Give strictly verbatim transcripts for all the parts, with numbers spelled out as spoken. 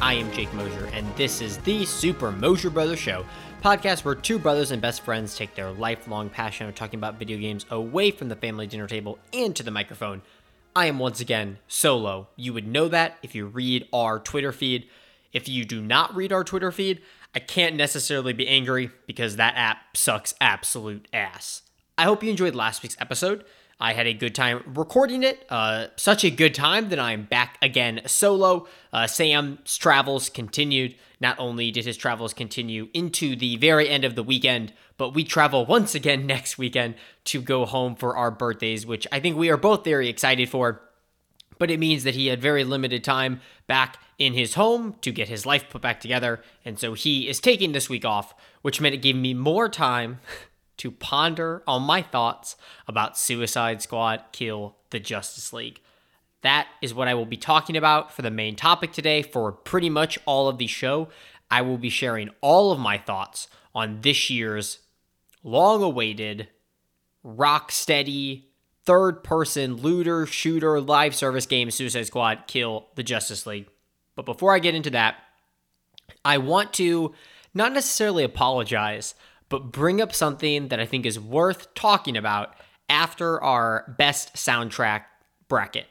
I am Jake Mosier, and this is the Super Mosier Brothers Show, podcast where two brothers and best friends take their lifelong passion of talking about video games away from the family dinner table and to the microphone. I am once again solo. You would know that if you read our Twitter feed. If you do not read our Twitter feed, I can't necessarily be angry because that app sucks absolute ass. I hope you enjoyed last week's episode. I had a good time recording it, uh, such a good time that I'm back again solo. Uh, Sam's travels continued. Not only did his travels continue into the very end of the weekend, but we travel once again next weekend to go home for our birthdays, which I think we are both very excited for. But it means that he had very limited time back in his home to get his life put back together, and so he is taking this week off, which meant it gave me more time to ponder on my thoughts about Suicide Squad Kill the Justice League. That is what I will be talking about for the main topic today. For pretty much all of the show, I will be sharing all of my thoughts on this year's long-awaited, rock-steady, third-person looter, shooter, live service game, Suicide Squad Kill the Justice League. But before I get into that, I want to not necessarily apologize, but bring up something that I think is worth talking about after our best soundtrack bracket.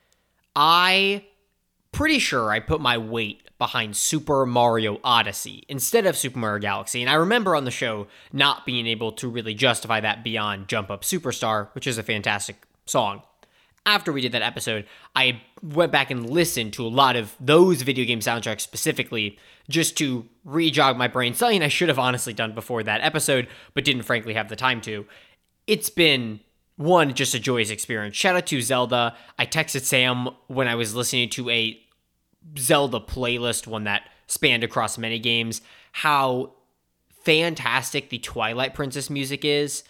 I pretty sure I put my weight behind Super Mario Odyssey instead of Super Mario Galaxy, and I remember on the show not being able to really justify that beyond Jump Up Superstar, which is a fantastic song. After we did that episode, I went back and listened to a lot of those video game soundtracks specifically just to re-jog my brain, something I should have honestly done before that episode, but didn't frankly have the time to. It's been, one, just a joyous experience. Shout out to Zelda. I texted Sam when I was listening to a Zelda playlist, one that spanned across many games, how fantastic the Twilight Princess music is.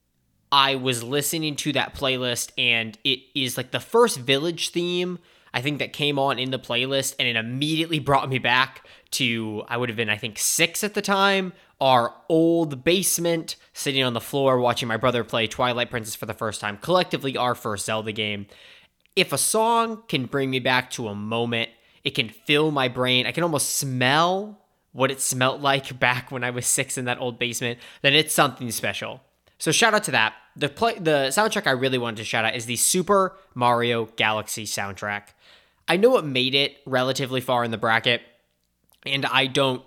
I was listening to that playlist, and it is like the first village theme, I think, that came on in the playlist, and it immediately brought me back to, I would have been, I think, six at the time, our old basement, sitting on the floor watching my brother play Twilight Princess for the first time, collectively our first Zelda game. If a song can bring me back to a moment, it can fill my brain, I can almost smell what it smelled like back when I was six in that old basement, then it's something special. So shout out to that. The play, the soundtrack I really wanted to shout out is the Super Mario Galaxy soundtrack. I know it made it relatively far in the bracket, and I don't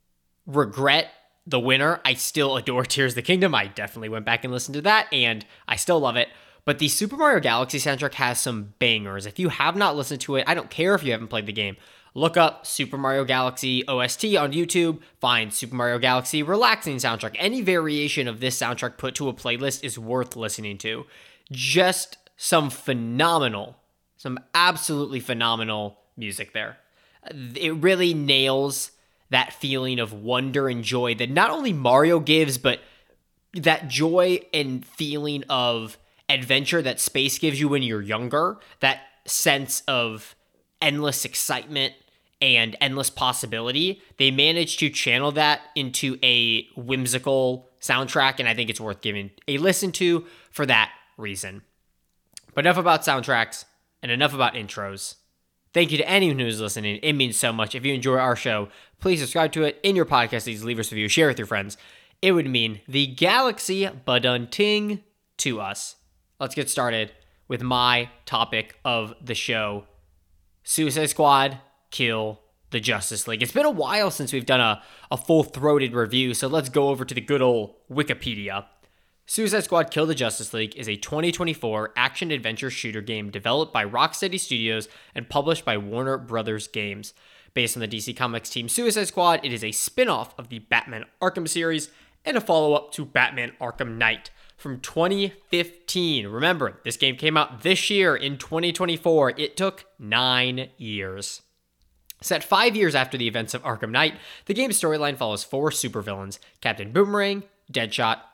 regret the winner. I still adore Tears of the Kingdom. I definitely went back and listened to that, and I still love it. But the Super Mario Galaxy soundtrack has some bangers. If you have not listened to it, I don't care if you haven't played the game. Look up Super Mario Galaxy O S T on YouTube, find Super Mario Galaxy relaxing soundtrack. Any variation of this soundtrack put to a playlist is worth listening to. Just some phenomenal, some absolutely phenomenal music there. It really nails that feeling of wonder and joy that not only Mario gives, but that joy and feeling of adventure that space gives you when you're younger, that sense of endless excitement and endless possibility. They managed to channel that into a whimsical soundtrack, and I think it's worth giving a listen to for that reason. But enough about soundtracks and enough about intros. Thank you to anyone who's listening. It means so much. If you enjoy our show, please subscribe to it in your podcast feeds, leave us a review, share with your friends. It would mean the galaxy badunting to us. Let's get started with my topic of the show. Suicide Squad, Kill the Justice League. It's been a while since we've done a, a full-throated review, so let's go over to the good old Wikipedia. Suicide Squad Kill the Justice League is a twenty twenty-four action-adventure shooter game developed by Rocksteady Studios and published by Warner Brothers Games. Based on the D C Comics team Suicide Squad, it is a spin-off of the Batman Arkham series and a follow-up to Batman Arkham Knight from twenty fifteen. Remember, this game came out this year in twenty twenty-four. It took nine years. Set five years after the events of Arkham Knight, the game's storyline follows four supervillains: Captain Boomerang, Deadshot,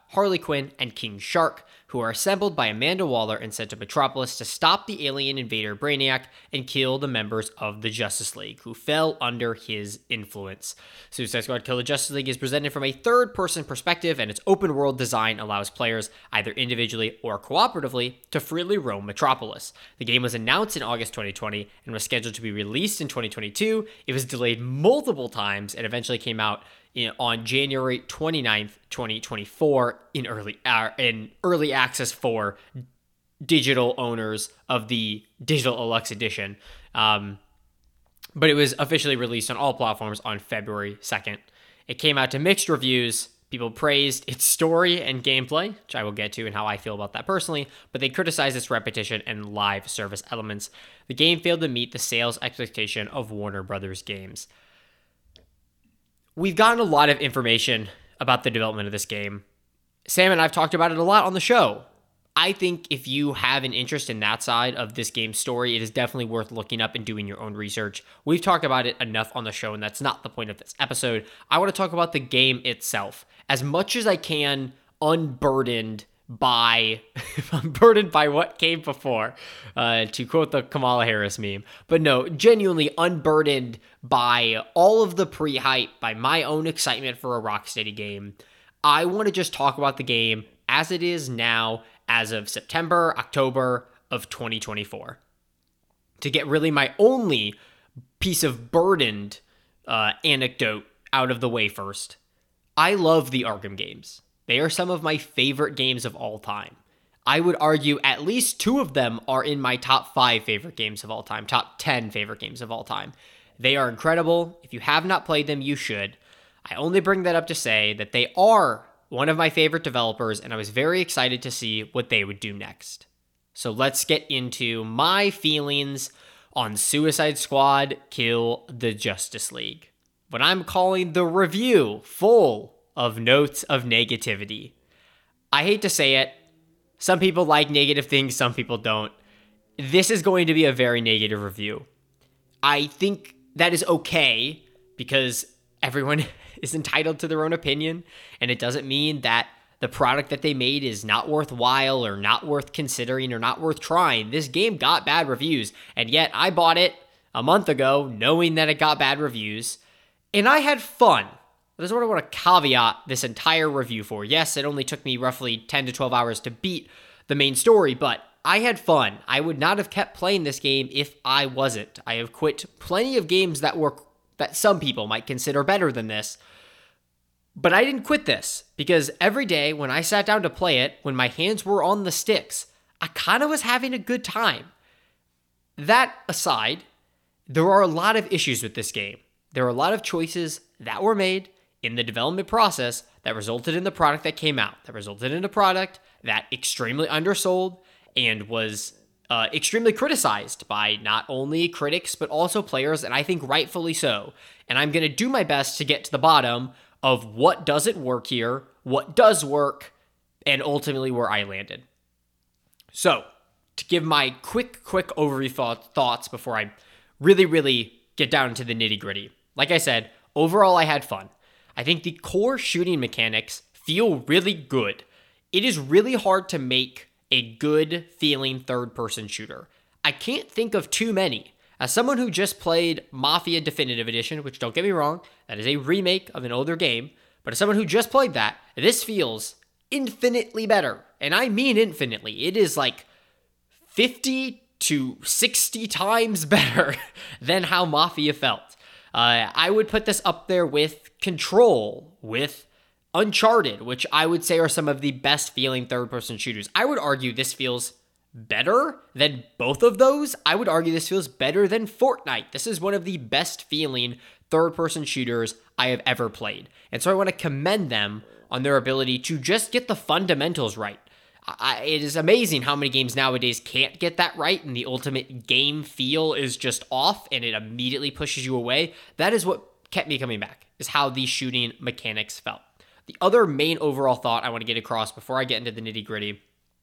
Harley Quinn, and King Shark, who are assembled by Amanda Waller and sent to Metropolis to stop the alien invader Brainiac and kill the members of the Justice League, who fell under his influence. Suicide Squad Kill the Justice League is presented from a third-person perspective, and its open-world design allows players, either individually or cooperatively, to freely roam Metropolis. The game was announced in August twenty twenty and was scheduled to be released in twenty twenty-two. It was delayed multiple times and eventually came out in, on January twenty-ninth, twenty twenty-four in early uh, in early access for digital owners of the Digital Deluxe Edition. Um, but it was officially released on all platforms on February second. It came out to mixed reviews. People praised its story and gameplay, which I will get to and how I feel about that personally, but they criticized its repetition and live service elements. The game failed to meet the sales expectation of Warner Brothers games. We've gotten a lot of information about the development of this game. Sam and I have talked about it a lot on the show. I think if you have an interest in that side of this game's story, it is definitely worth looking up and doing your own research. We've talked about it enough on the show, and that's not the point of this episode. I want to talk about the game itself. As much as I can, unburdened by unburdened by what came before, uh, to quote the Kamala Harris meme. But no, genuinely unburdened by all of the pre-hype, by my own excitement for a Rocksteady game. I want to just talk about the game as it is now, as of September, October of twenty twenty-four. To get really my only piece of burdened uh, anecdote out of the way first. I love the Arkham games. They are some of my favorite games of all time. I would argue at least two of them are in my top five favorite games of all time, top ten favorite games of all time. They are incredible. If you have not played them, you should. I only bring that up to say that they are one of my favorite developers, and I was very excited to see what they would do next. So let's get into my feelings on Suicide Squad Kill the Justice League. What I'm calling the review, full of notes of negativity. I hate to say it. Some people like negative things, some people don't. This is going to be a very negative review. I think that is okay because everyone is entitled to their own opinion, and it doesn't mean that the product that they made is not worthwhile or not worth considering or not worth trying. This game got bad reviews, and yet I bought it a month ago knowing that it got bad reviews, and I had fun. That's what I want to caveat this entire review for. Yes, it only took me roughly ten to twelve hours to beat the main story, but I had fun. I would not have kept playing this game if I wasn't. I have quit plenty of games that were that some people might consider better than this, but I didn't quit this because every day when I sat down to play it, when my hands were on the sticks, I kind of was having a good time. That aside, there are a lot of issues with this game. There are a lot of choices that were made in the development process that resulted in the product that came out, that resulted in a product that extremely undersold and was uh, extremely criticized by not only critics, but also players, and I think rightfully so. And I'm going to do my best to get to the bottom of what doesn't work here, what does work, and ultimately where I landed. So, to give my quick, quick overview thought, thoughts before I really, really get down to the nitty-gritty. Like I said, overall I had fun. I think the core shooting mechanics feel really good. It is really hard to make a good feeling third-person shooter. I can't think of too many. As someone who just played Mafia Definitive Edition, which don't get me wrong, that is a remake of an older game, but as someone who just played that, this feels infinitely better. And I mean infinitely. It is like fifty to sixty times better than how Mafia felt. Uh, I would put this up there with Control, with Uncharted, which I would say are some of the best feeling third-person shooters. I would argue this feels better than both of those. I would argue this feels better than Fortnite. This is one of the best feeling third-person shooters I have ever played. And so I want to commend them on their ability to just get the fundamentals right. I, it is amazing how many games nowadays can't get that right, and the ultimate game feel is just off, and it immediately pushes you away. That is what kept me coming back, is how these shooting mechanics felt. The other main overall thought I want to get across before I get into the nitty-gritty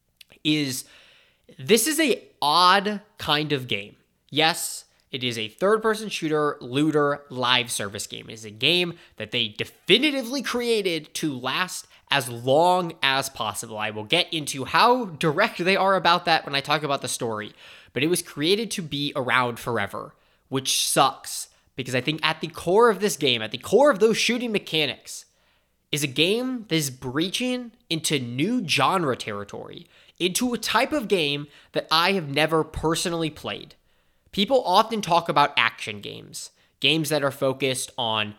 is this is a odd kind of game. Yes, it is a third-person shooter, looter, live service game. It is a game that they definitively created to last as long as possible. I will get into how direct they are about that when I talk about the story, but it was created to be around forever, which sucks because I think at the core of this game, at the core of those shooting mechanics, is a game that is breaching into new genre territory, into a type of game that I have never personally played. People often talk about action games, games that are focused on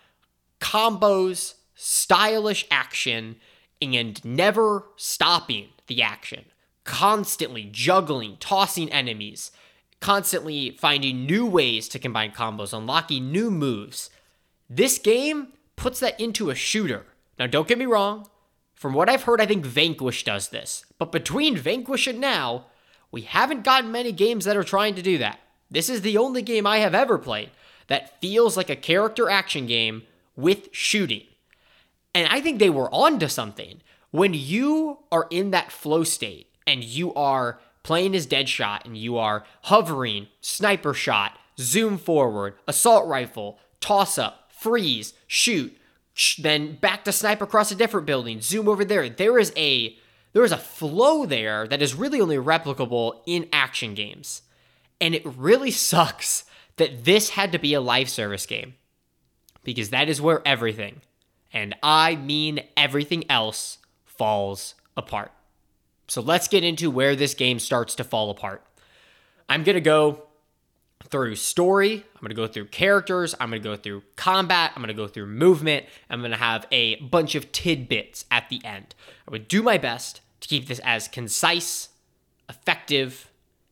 combos, stylish action, and never stopping the action, constantly juggling, tossing enemies, constantly finding new ways to combine combos, unlocking new moves. This game puts that into a shooter. Now, don't get me wrong. From what I've heard, I think Vanquish does this. But between Vanquish and now, we haven't gotten many games that are trying to do that. This is the only game I have ever played that feels like a character action game with shooting. And I think they were onto something. When you are in that flow state and you are playing as Deadshot and you are hovering, sniper shot, zoom forward, assault rifle, toss up, freeze, shoot, sh- then back to snipe across a different building, zoom over there. There is a there is a flow there that is really only replicable in action games. And it really sucks that this had to be a live service game, because that is where everything, and I mean everything else, falls apart. So let's get into where this game starts to fall apart. I'm going to go through story, I'm going to go through characters, I'm going to go through combat, I'm going to go through movement, I'm going to have a bunch of tidbits at the end. I would do my best to keep this as concise, effective,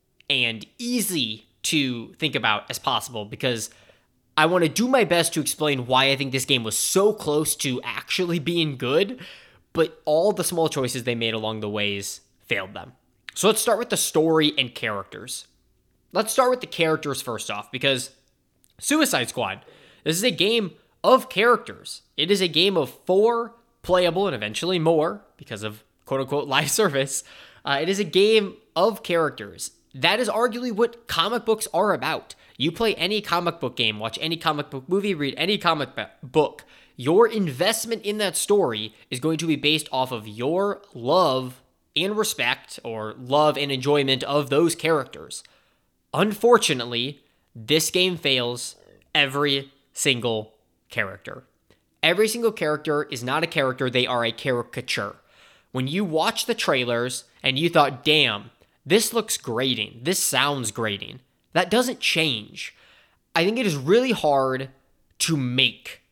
and easy to think about as possible, because I want to do my best to explain why I think this game was so close to actually being good, but all the small choices they made along the ways failed them. So let's start with the story and characters. Let's start with the characters first off, because Suicide Squad, this is a game of characters. It is a game of four playable and eventually more, because of quote-unquote live service. Uh, it is a game of characters. That is arguably what comic books are about. You play any comic book game, watch any comic book movie, read any comic book. Your investment in that story is going to be based off of your love and respect, or love and enjoyment of those characters. Unfortunately, this game fails every single character. Every single character is not a character, they are a caricature. When you watch the trailers and you thought, damn, this looks grating, this sounds grating, that doesn't change. I think it is really hard to make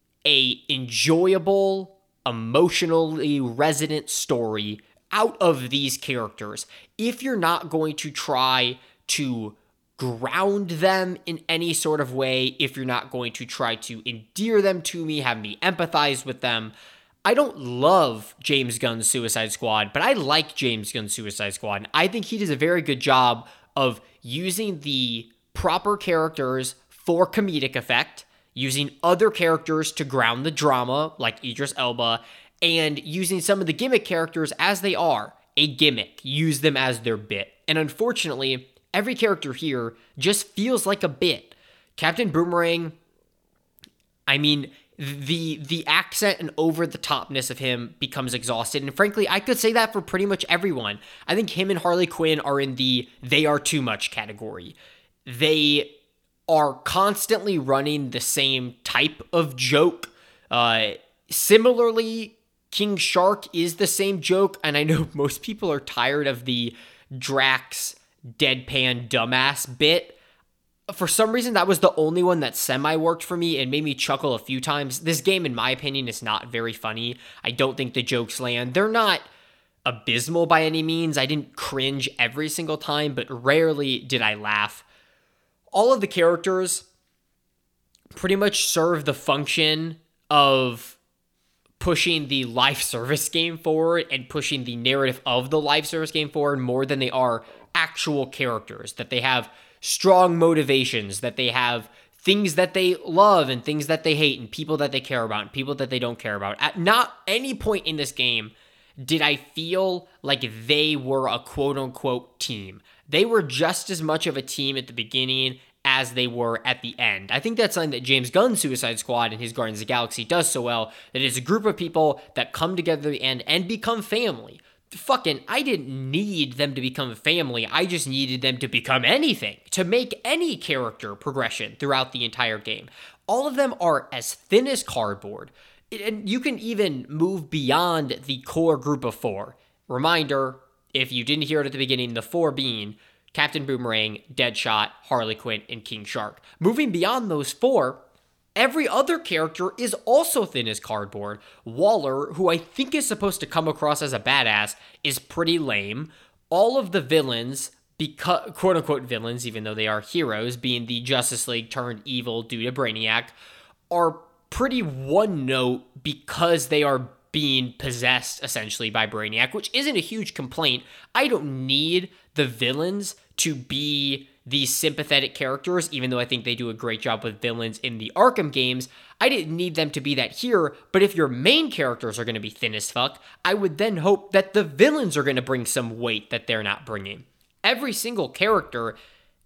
a enjoyable, emotionally resonant story out of these characters if you're not going to try to ground them in any sort of way, if you're not going to try to endear them to me, have me empathize with them. I don't love James Gunn's Suicide Squad, but I like James Gunn's Suicide Squad. And I think he does a very good job of using the proper characters for comedic effect, using other characters to ground the drama, like Idris Elba, and using some of the gimmick characters as they are, a gimmick, use them as their bit. And unfortunately, every character here just feels like a bit. Captain Boomerang, I mean, the the accent and over-the-topness of him becomes exhausted. And frankly, I could say that for pretty much everyone. I think him and Harley Quinn are in the they are too much category. They are constantly running the same type of joke. Uh, similarly, King Shark is the same joke, and I know most people are tired of the Drax deadpan dumbass bit. For some reason, that was the only one that semi-worked for me and made me chuckle a few times. This game, in my opinion, is not very funny. I don't think the jokes land. They're not abysmal by any means. I didn't cringe every single time, but rarely did I laugh. All of the characters pretty much serve the function of pushing the live service game forward and pushing the narrative of the live service game forward more than they are actual characters, that they have strong motivations, that they have things that they love and things that they hate and people that they care about and people that they don't care about. At not any point in this game did I feel like they were a quote-unquote team. They were just as much of a team at the beginning as they were at the end. I think that's something that James Gunn's Suicide Squad and his Guardians of the Galaxy does so well, that it's a group of people that come together at the end and become family. Fucking, I didn't need them to become family. I just needed them to become anything, to make any character progression throughout the entire game. All of them are as thin as cardboard, and you can even move beyond the core group of four. Reminder, if you didn't hear it at the beginning, the four being Captain Boomerang, Deadshot, Harley Quinn, and King Shark. Moving beyond those four, every other character is also thin as cardboard. Waller, who I think is supposed to come across as a badass, is pretty lame. All of the villains, because, quote-unquote villains, even though they are heroes, being the Justice League turned evil due to Brainiac, are pretty one-note because they are being possessed, essentially, by Brainiac, which isn't a huge complaint. I don't need the villains to be these sympathetic characters, even though I think they do a great job with villains in the Arkham games. I didn't need them to be that here, but if your main characters are going to be thin as fuck, I would then hope that the villains are going to bring some weight that they're not bringing. Every single character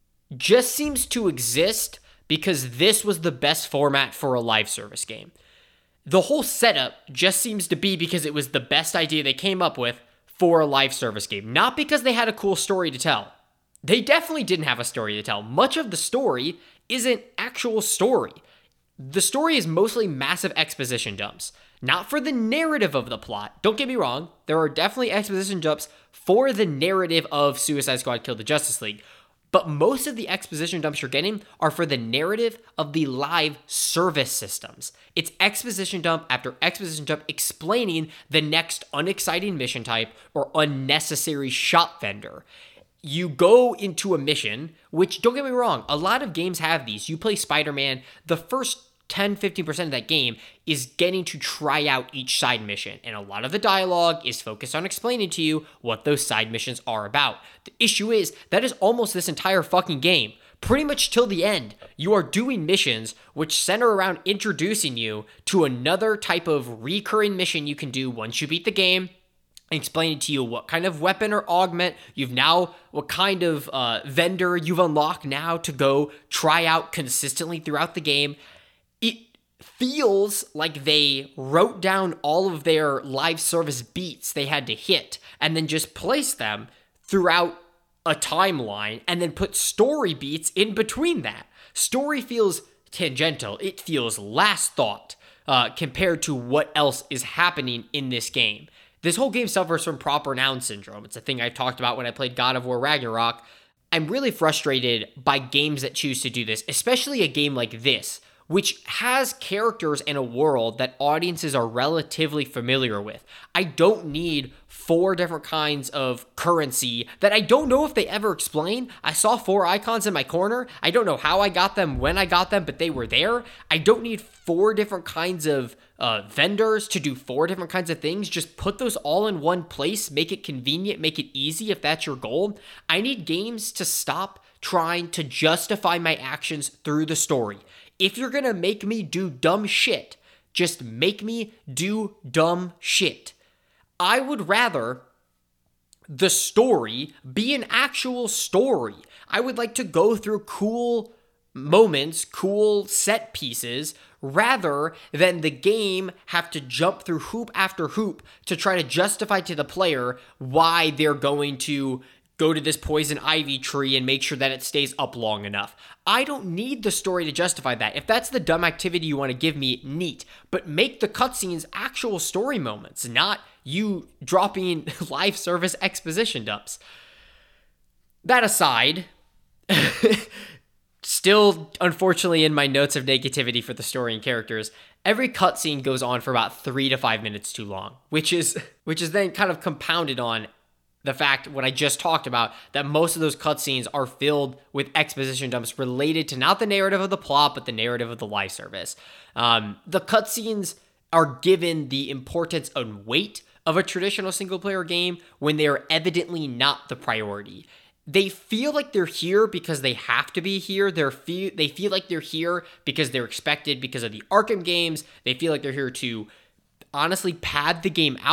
just seems to exist because this was the best format for a live service game. The whole setup just seems to be because it was the best idea they came up with for a live service game, not because they had a cool story to tell. They definitely didn't have a story to tell. Much of the story isn't actual story. The story is mostly massive exposition dumps, not for the narrative of the plot. Don't get me wrong, there are definitely exposition dumps for the narrative of Suicide Squad Killed the Justice League, but most of the exposition dumps you're getting are for the narrative of the live service systems. It's exposition dump after exposition dump explaining the next unexciting mission type or unnecessary shop vendor. You go into a mission, which, don't get me wrong, a lot of games have these. You play Spider-Man, the first ten to fifteen percent of that game is getting to try out each side mission, and a lot of the dialogue is focused on explaining to you what those side missions are about. The issue is, that is almost this entire fucking game. Pretty much till the end, you are doing missions which center around introducing you to another type of recurring mission you can do once you beat the game, explaining to you what kind of weapon or augment you've now, what kind of uh, vendor you've unlocked now to go try out consistently throughout the game. It feels like they wrote down all of their live service beats they had to hit and then just placed them throughout a timeline and then put story beats in between that. Story feels tangential. It feels last thought uh, compared to what else is happening in this game. This whole game suffers from proper noun syndrome. It's a thing I talked about when I played God of War Ragnarok. I'm really frustrated by games that choose to do this, especially a game like this, which has characters in a world that audiences are relatively familiar with. I don't need four different kinds of currency that I don't know if they ever explain. I saw four icons in my corner. I don't know how I got them, when I got them, but they were there. I don't need four different kinds of uh, vendors to do four different kinds of things. Just put those all in one place, make it convenient, make it easy if that's your goal. I need games to stop trying to justify my actions through the story. If you're gonna make me do dumb shit, just make me do dumb shit. I would rather the story be an actual story. I would like to go through cool moments, cool set pieces, rather than the game have to jump through hoop after hoop to try to justify to the player why they're going to go to this poison ivy tree and make sure that it stays up long enough. I don't need the story to justify that. If that's the dumb activity you want to give me, neat. But make the cutscenes actual story moments, not you dropping live service exposition dumps. That aside, still unfortunately in my notes of negativity for the story and characters, every cutscene goes on for about three to five minutes too long, which is which is then kind of compounded on the fact, what I just talked about, that most of those cutscenes are filled with exposition dumps related to not the narrative of the plot, but the narrative of the live service. Um, the cutscenes are given the importance and weight of a traditional single-player game when they are evidently not the priority. They feel like they're here because they have to be here. They're fe- they feel like they're here because they're expected because of the Arkham games. They feel like they're here to honestly pad the game out.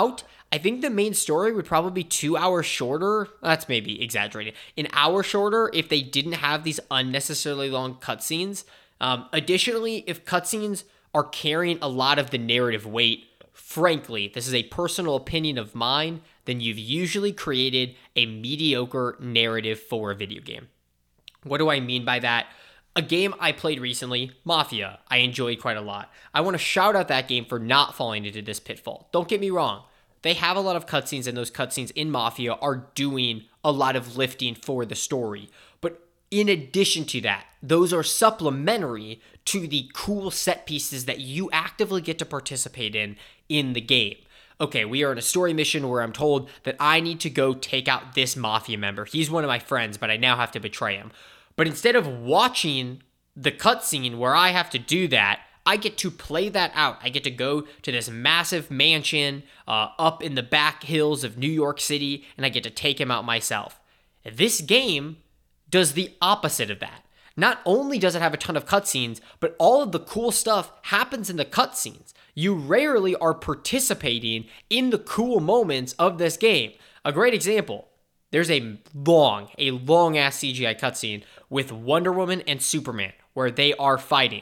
I think the main story would probably be two hours shorter. That's maybe exaggerating. An hour shorter if they didn't have these unnecessarily long cutscenes. Um, additionally, if cutscenes are carrying a lot of the narrative weight, frankly, this is a personal opinion of mine, then you've usually created a mediocre narrative for a video game. What do I mean by that? A game I played recently, Mafia, I enjoyed quite a lot. I want to shout out that game for not falling into this pitfall. Don't get me wrong. They have a lot of cutscenes, and those cutscenes in Mafia are doing a lot of lifting for the story. But in addition to that, those are supplementary to the cool set pieces that you actively get to participate in in the game. Okay, we are in a story mission where I'm told that I need to go take out this Mafia member. He's one of my friends, but I now have to betray him. But instead of watching the cutscene where I have to do that, I get to play that out. I get to go to this massive mansion uh, up in the back hills of New York City, and I get to take him out myself. This game does the opposite of that. Not only does it have a ton of cutscenes, but all of the cool stuff happens in the cutscenes. You rarely are participating in the cool moments of this game. A great example, there's a long, a long-ass C G I cutscene with Wonder Woman and Superman where they are fighting.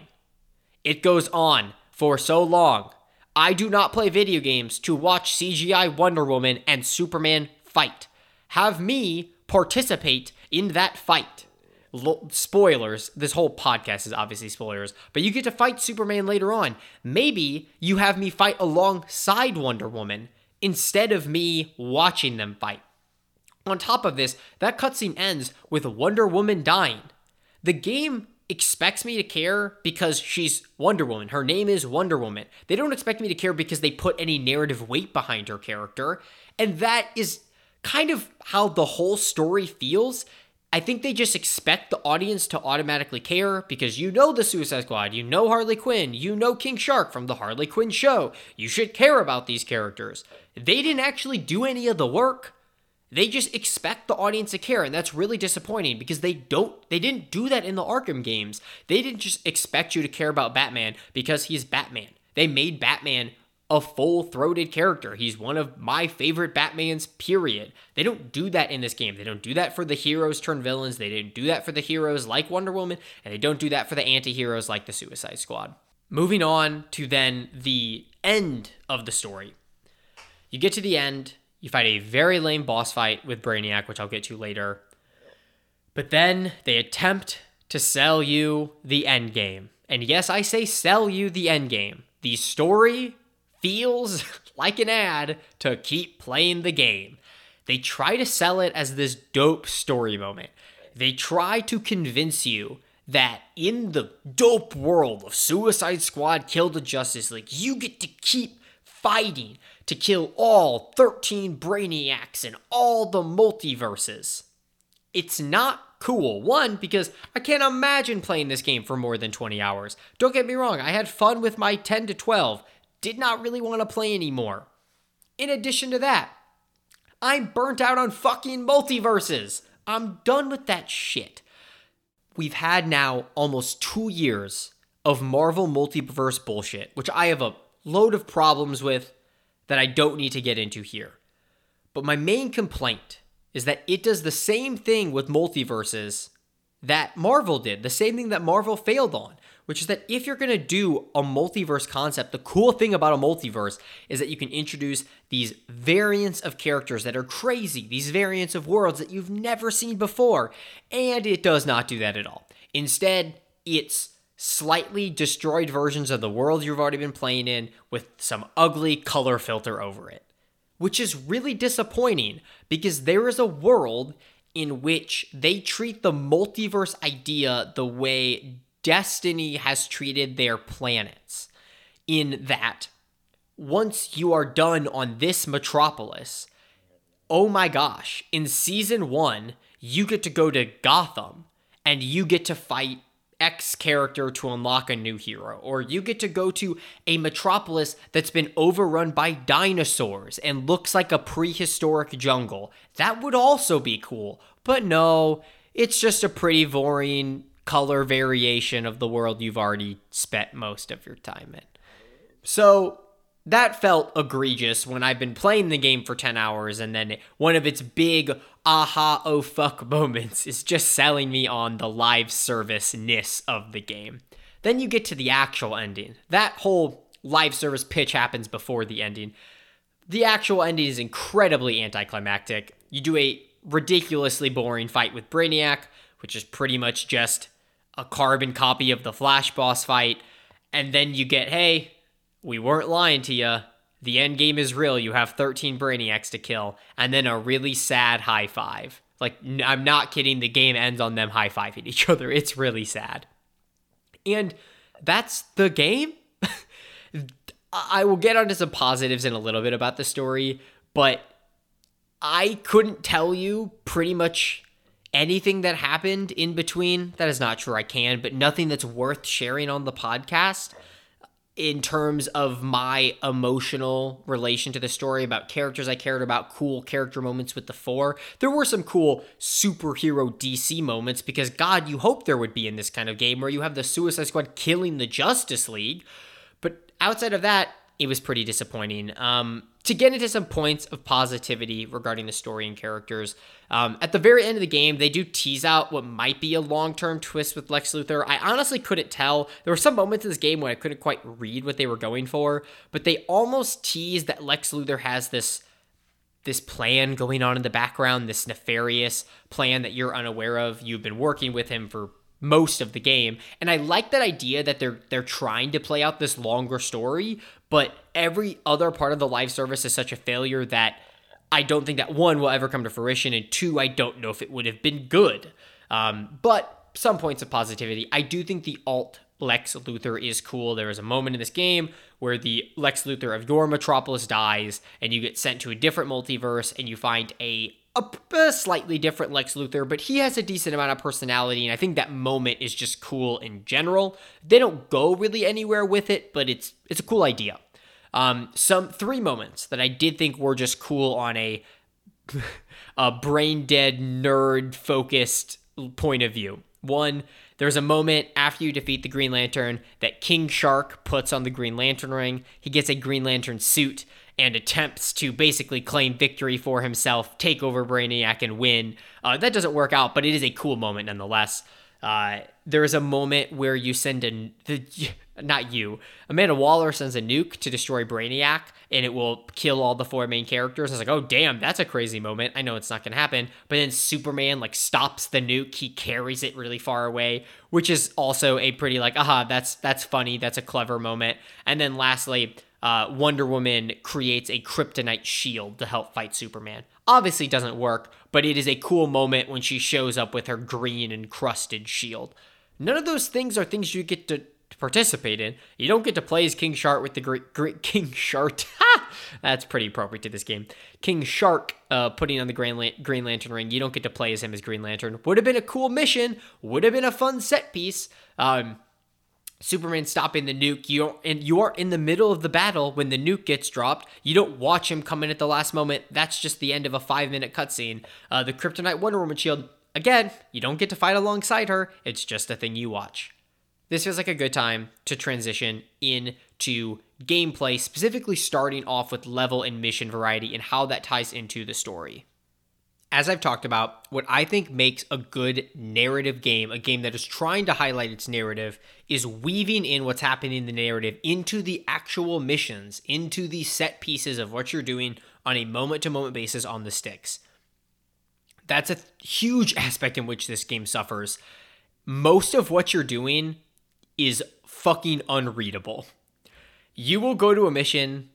It goes on for so long. I do not play video games to watch C G I Wonder Woman and Superman fight. Have me participate in that fight. L- spoilers. This whole podcast is obviously spoilers, but you get to fight Superman later on. Maybe you have me fight alongside Wonder Woman instead of me watching them fight. On top of this, that cutscene ends with Wonder Woman dying. The game expects me to care because she's Wonder Woman. Her name is Wonder Woman. They don't expect me to care because they put any narrative weight behind her character. And that is kind of how the whole story feels. I think they just expect the audience to automatically care because you know the Suicide Squad, you know Harley Quinn, you know King Shark from the Harley Quinn show. You should care about these characters. They didn't actually do any of the work. They just expect the audience to care, and that's really disappointing because they don't, they didn't do that in the Arkham games. They didn't just expect you to care about Batman because he's Batman. They made Batman a full-throated character. He's one of my favorite Batmans, period. They don't do that in this game. They don't do that for the heroes turn villains. They didn't do that for the heroes like Wonder Woman, and they don't do that for the anti-heroes like the Suicide Squad. Moving on to then the end of the story. You get to the end. You fight a very lame boss fight with Brainiac, which I'll get to later. But then they attempt to sell you the end game. And yes, I say sell you the end game. The story feels like an ad to keep playing the game. They try to sell it as this dope story moment. They try to convince you that in the dope world of Suicide Squad Kill the Justice League, you get to keep fighting to kill all thirteen Brainiacs and all the multiverses. It's not cool. One, because I can't imagine playing this game for more than twenty hours. Don't get me wrong, I had fun with my ten to twelve. Did not really want to play anymore. In addition to that, I'm burnt out on fucking multiverses. I'm done with that shit. We've had now almost two years of Marvel multiverse bullshit, which I have a load of problems with that I don't need to get into here. But my main complaint is that it does the same thing with multiverses that Marvel did, the same thing that Marvel failed on, which is that if you're going to do a multiverse concept, the cool thing about a multiverse is that you can introduce these variants of characters that are crazy, these variants of worlds that you've never seen before, and it does not do that at all. Instead, it's slightly destroyed versions of the world you've already been playing in with some ugly color filter over it, which is really disappointing because there is a world in which they treat the multiverse idea the way Destiny has treated their planets, in that once you are done on this metropolis, oh my gosh, in season one, you get to go to Gotham and you get to fight X character to unlock a new hero, or you get to go to a metropolis that's been overrun by dinosaurs and looks like a prehistoric jungle. That would also be cool, but no, it's just a pretty boring color variation of the world you've already spent most of your time in. So that felt egregious when I've been playing the game for ten hours and then one of its big aha oh fuck moments is just selling me on the live service-ness of the game. Then you get to the actual ending. That whole live service pitch happens before the ending. The actual ending is incredibly anticlimactic. You do a ridiculously boring fight with Brainiac, which is pretty much just a carbon copy of the Flash boss fight, and then you get, hey, we weren't lying to you. The end game is real. You have thirteen Brainiacs to kill. And then a really sad high five. Like, I'm not kidding. The game ends on them high-fiving each other. It's really sad. And that's the game. I will get onto some positives in a little bit about the story, but I couldn't tell you pretty much anything that happened in between. That is not true. I can, but nothing that's worth sharing on the podcast in terms of my emotional relation to the story, about characters I cared about, cool character moments with the four. There were some cool superhero D C moments because, God, you hope there would be in this kind of game where you have the Suicide Squad killing the Justice League. But outside of that, it was pretty disappointing. Um, to get into some points of positivity regarding the story and characters, um, at the very end of the game, they do tease out what might be a long-term twist with Lex Luthor. I honestly couldn't tell. There were some moments in this game when I couldn't quite read what they were going for, but they almost teased that Lex Luthor has this this plan going on in the background, this nefarious plan that you're unaware of. You've been working with him for most of the game, and I like that idea that they're they're trying to play out this longer story, but every other part of the live service is such a failure that I don't think that, one, will ever come to fruition, and two, I don't know if it would have been good. Um, but some points of positivity. I do think the alt Lex Luthor is cool. There is a moment in this game where the Lex Luthor of your Metropolis dies, and you get sent to a different multiverse, and you find a A, a slightly different Lex Luthor, but he has a decent amount of personality, and I think that moment is just cool in general. They don't go really anywhere with it, but it's it's a cool idea. Um, some three moments that I did think were just cool on a, a brain-dead, nerd-focused point of view. One, there's a moment after you defeat the Green Lantern that King Shark puts on the Green Lantern ring. He gets a Green Lantern suit and attempts to basically claim victory for himself, take over Brainiac, and win. Uh, that doesn't work out, but it is a cool moment nonetheless. Uh, there is a moment where you send a... The, not you. Amanda Waller sends a nuke to destroy Brainiac, and it will kill all the four main characters. I was like, oh, damn, that's a crazy moment. I know it's not going to happen. But then Superman, like, stops the nuke. He carries it really far away, which is also a pretty, like, aha, that's that's funny. That's a clever moment. And then lastly... Uh, Wonder Woman creates a kryptonite shield to help fight Superman. Obviously doesn't work, but it is a cool moment when she shows up with her green encrusted shield. None of those things are things you get to participate in. You don't get to play as King Shark with the great, great King Shark. That's pretty appropriate to this game. King Shark uh, putting on the Green, Lan- Green Lantern ring. You don't get to play as him as Green Lantern. Would have been a cool mission. Would have been a fun set piece. Um... Superman stopping the nuke, you don't, and you are in the middle of the battle when the nuke gets dropped. You don't watch him come in at the last moment. That's just the end of a five-minute cutscene. Uh, the Kryptonite Wonder Woman shield, again, you don't get to fight alongside her. It's just a thing you watch. This feels like a good time to transition into gameplay, specifically starting off with level and mission variety and how that ties into the story. As I've talked about, what I think makes a good narrative game, a game that is trying to highlight its narrative, is weaving in what's happening in the narrative into the actual missions, into the set pieces of what you're doing on a moment-to-moment basis on the sticks. That's a huge aspect in which this game suffers. Most of what you're doing is fucking unreadable. You will go to a mission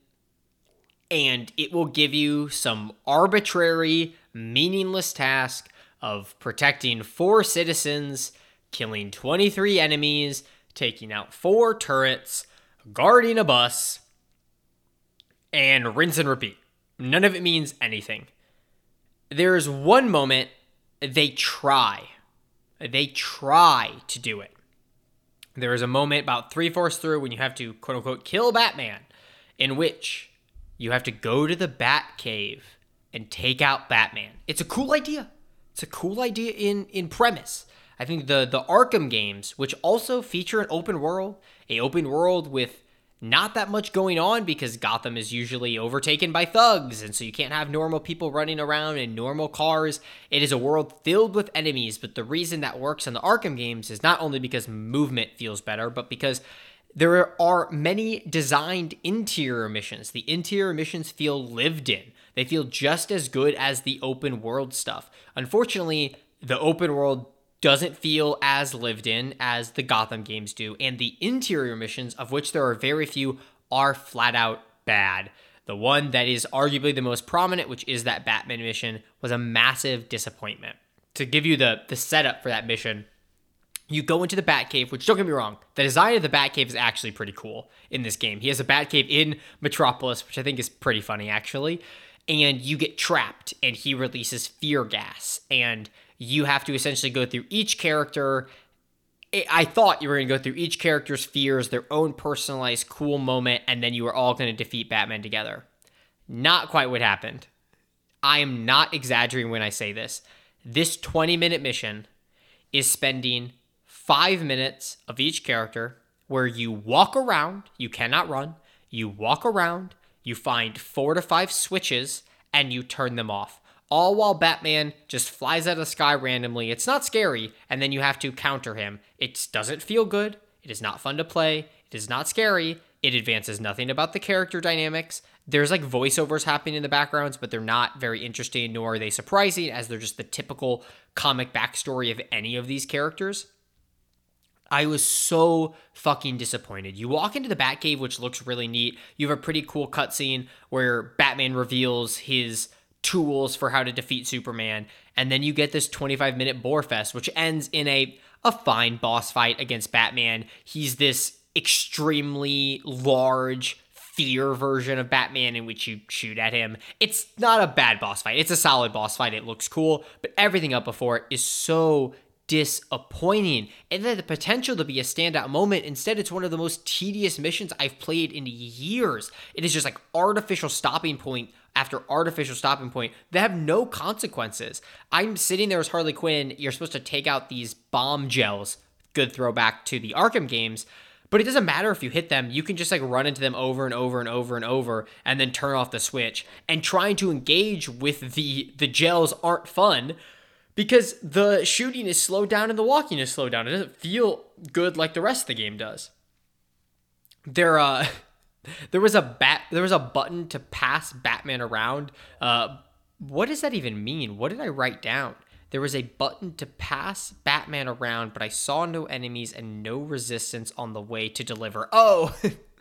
and it will give you some arbitrary, meaningless task of protecting four citizens, killing twenty-three enemies, taking out four turrets, guarding a bus, and rinse and repeat. None of it means anything. There's one moment they try. They try to do it. There is a moment about three-fourths through when you have to, quote-unquote, kill Batman, in which you have to go to the Batcave and take out Batman. It's a cool idea. It's a cool idea in, in premise. I think the, the Arkham games, which also feature an open world, a open world with not that much going on because Gotham is usually overtaken by thugs, and so you can't have normal people running around in normal cars. It is a world filled with enemies, but the reason that works in the Arkham games is not only because movement feels better, but because there are many designed interior missions. The interior missions feel lived in. They feel just as good as the open world stuff. Unfortunately, the open world doesn't feel as lived in as the Gotham games do, and the interior missions, of which there are very few, are flat out bad. The one that is arguably the most prominent, which is that Batman mission, was a massive disappointment. To give you the, the setup for that mission, you go into the Batcave, which, don't get me wrong, the design of the Batcave is actually pretty cool in this game. He has a Batcave in Metropolis, which I think is pretty funny, actually, and you get trapped, and he releases fear gas, and you have to essentially go through each character. I thought you were going to go through each character's fears, their own personalized cool moment, and then you were all going to defeat Batman together. Not quite what happened. I am not exaggerating when I say this. This twenty-minute mission is spending five minutes of each character where you walk around, you cannot run, you walk around, you find four to five switches, and you turn them off. All while Batman just flies out of the sky randomly. It's not scary, and then you have to counter him. It doesn't feel good. It is not fun to play. It is not scary. It advances nothing about the character dynamics. There's like voiceovers happening in the backgrounds, but they're not very interesting, nor are they surprising, as they're just the typical comic backstory of any of these characters. I was so fucking disappointed. You walk into the Batcave, which looks really neat. You have a pretty cool cutscene where Batman reveals his tools for how to defeat Superman, and then you get this twenty-five minute bore fest, which ends in a a fine boss fight against Batman. He's this extremely large fear version of Batman in which you shoot at him. It's not a bad boss fight. It's a solid boss fight. It looks cool, but everything up before it is so disappointing. And then the potential to be a standout moment, instead it's one of the most tedious missions I've played in years. It is just like artificial stopping point after artificial stopping point that have no consequences. I'm sitting there as Harley Quinn. You're supposed to take out these bomb gels. Good throwback to the Arkham games. But it doesn't matter if you hit them. You can just like run into them over and over and over and over and then turn off the switch. And trying to engage with the, the gels aren't fun because the shooting is slowed down and the walking is slowed down. It doesn't feel good like the rest of the game does. There, uh... There was a bat. There was a button to pass Batman around. Uh, what does that even mean? What did I write down? There was a button to pass Batman around, but I saw no enemies and no resistance on the way to deliver. Oh,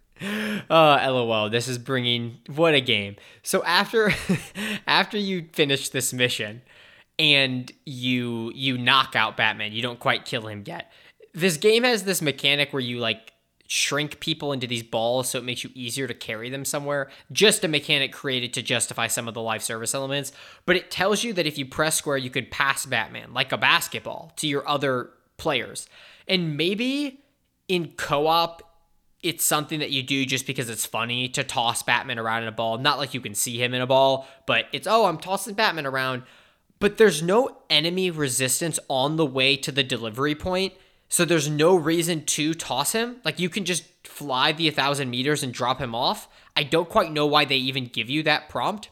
uh, lol. This is bringing what a game. So after after you finish this mission and you you knock out Batman, you don't quite kill him yet. This game has this mechanic where you like shrink people into these balls so it makes you easier to carry them somewhere. Just a mechanic created to justify some of the live service elements. But it tells you that if you press square, you could pass Batman like a basketball to your other players. And maybe in co-op, it's something that you do just because it's funny to toss Batman around in a ball. Not like you can see him in a ball, but it's, oh, I'm tossing Batman around. But there's no enemy resistance on the way to the delivery point. So there's no reason to toss him. Like, you can just fly the one thousand meters and drop him off. I don't quite know why they even give you that prompt.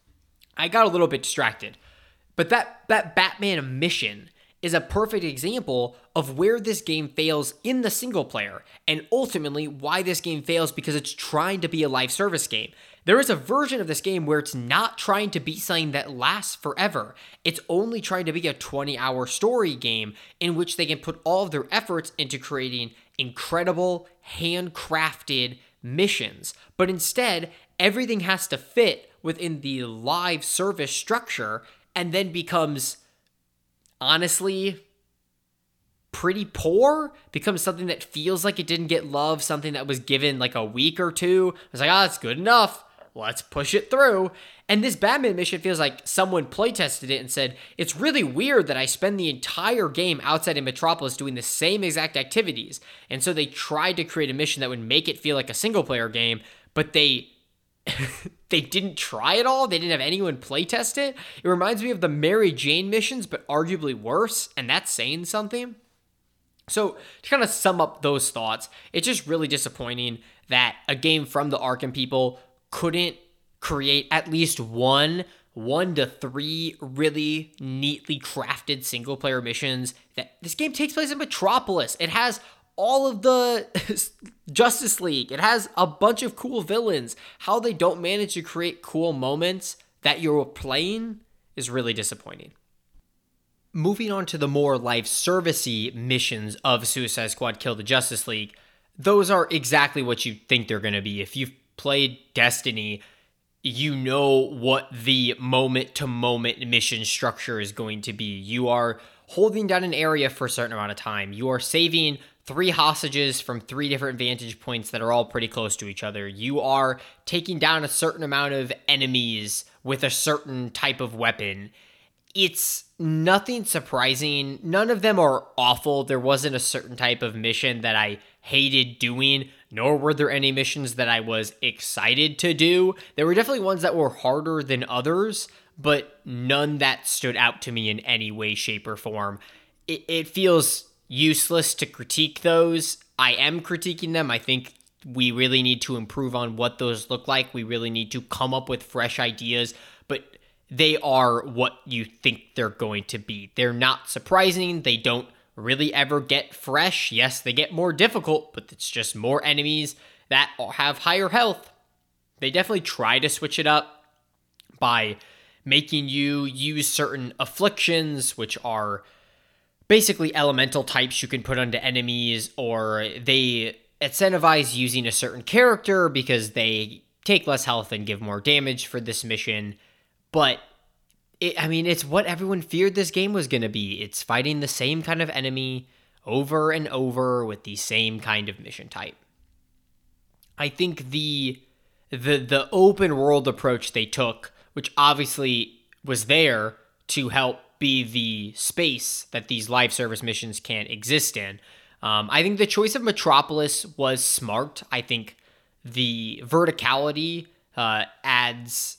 I got a little bit distracted. But that, that Batman mission is a perfect example of where this game fails in the single player, and ultimately why this game fails because it's trying to be a live service game. There is a version of this game where it's not trying to be something that lasts forever. It's only trying to be a twenty hour story game in which they can put all of their efforts into creating incredible, handcrafted missions. But instead, everything has to fit within the live service structure and then becomes, honestly, pretty poor, becomes something that feels like it didn't get love, something that was given like a week or two. It's like, ah, oh, it's good enough. Let's push it through. And this Batman mission feels like someone playtested it and said, it's really weird that I spend the entire game outside of Metropolis doing the same exact activities. And so they tried to create a mission that would make it feel like a single player game, but they they didn't try at all. They didn't have anyone playtest it. It reminds me of the Mary Jane missions, but arguably worse, and that's saying something. So to kind of sum up those thoughts, it's just really disappointing that a game from the Arkham people couldn't create at least one, one to three really neatly crafted single player missions. That this game takes place in Metropolis. It has all of the Justice League. It has a bunch of cool villains. How they don't manage to create cool moments that you're playing is really disappointing. Moving on to the more live servicey missions of Suicide Squad Kill the Justice League, those are exactly what you think they're going to be. If you've played Destiny, you know what the moment-to-moment mission structure is going to be. You are holding down an area for a certain amount of time. You are saving three hostages from three different vantage points that are all pretty close to each other. You are taking down a certain amount of enemies with a certain type of weapon. It's nothing surprising. None of them are awful. There wasn't a certain type of mission that I hated doing, nor were there any missions that I was excited to do. There were definitely ones that were harder than others, but none that stood out to me in any way, shape, or form. It, it feels useless to critique those. I am critiquing them. I think we really need to improve on what those look like. We really need to come up with fresh ideas, but they are what you think they're going to be. They're not surprising. They don't really ever get fresh. Yes, they get more difficult, but it's just more enemies that have higher health. They definitely try to switch it up by making you use certain afflictions, which are basically elemental types you can put onto enemies, or they incentivize using a certain character because they take less health and give more damage for this mission. But, it, I mean, it's what everyone feared this game was going to be. It's fighting the same kind of enemy over and over with the same kind of mission type. I think the the the open world approach they took, which obviously was there to help be the space that these live service missions can exist in. Um, I think the choice of Metropolis was smart. I think the verticality uh, adds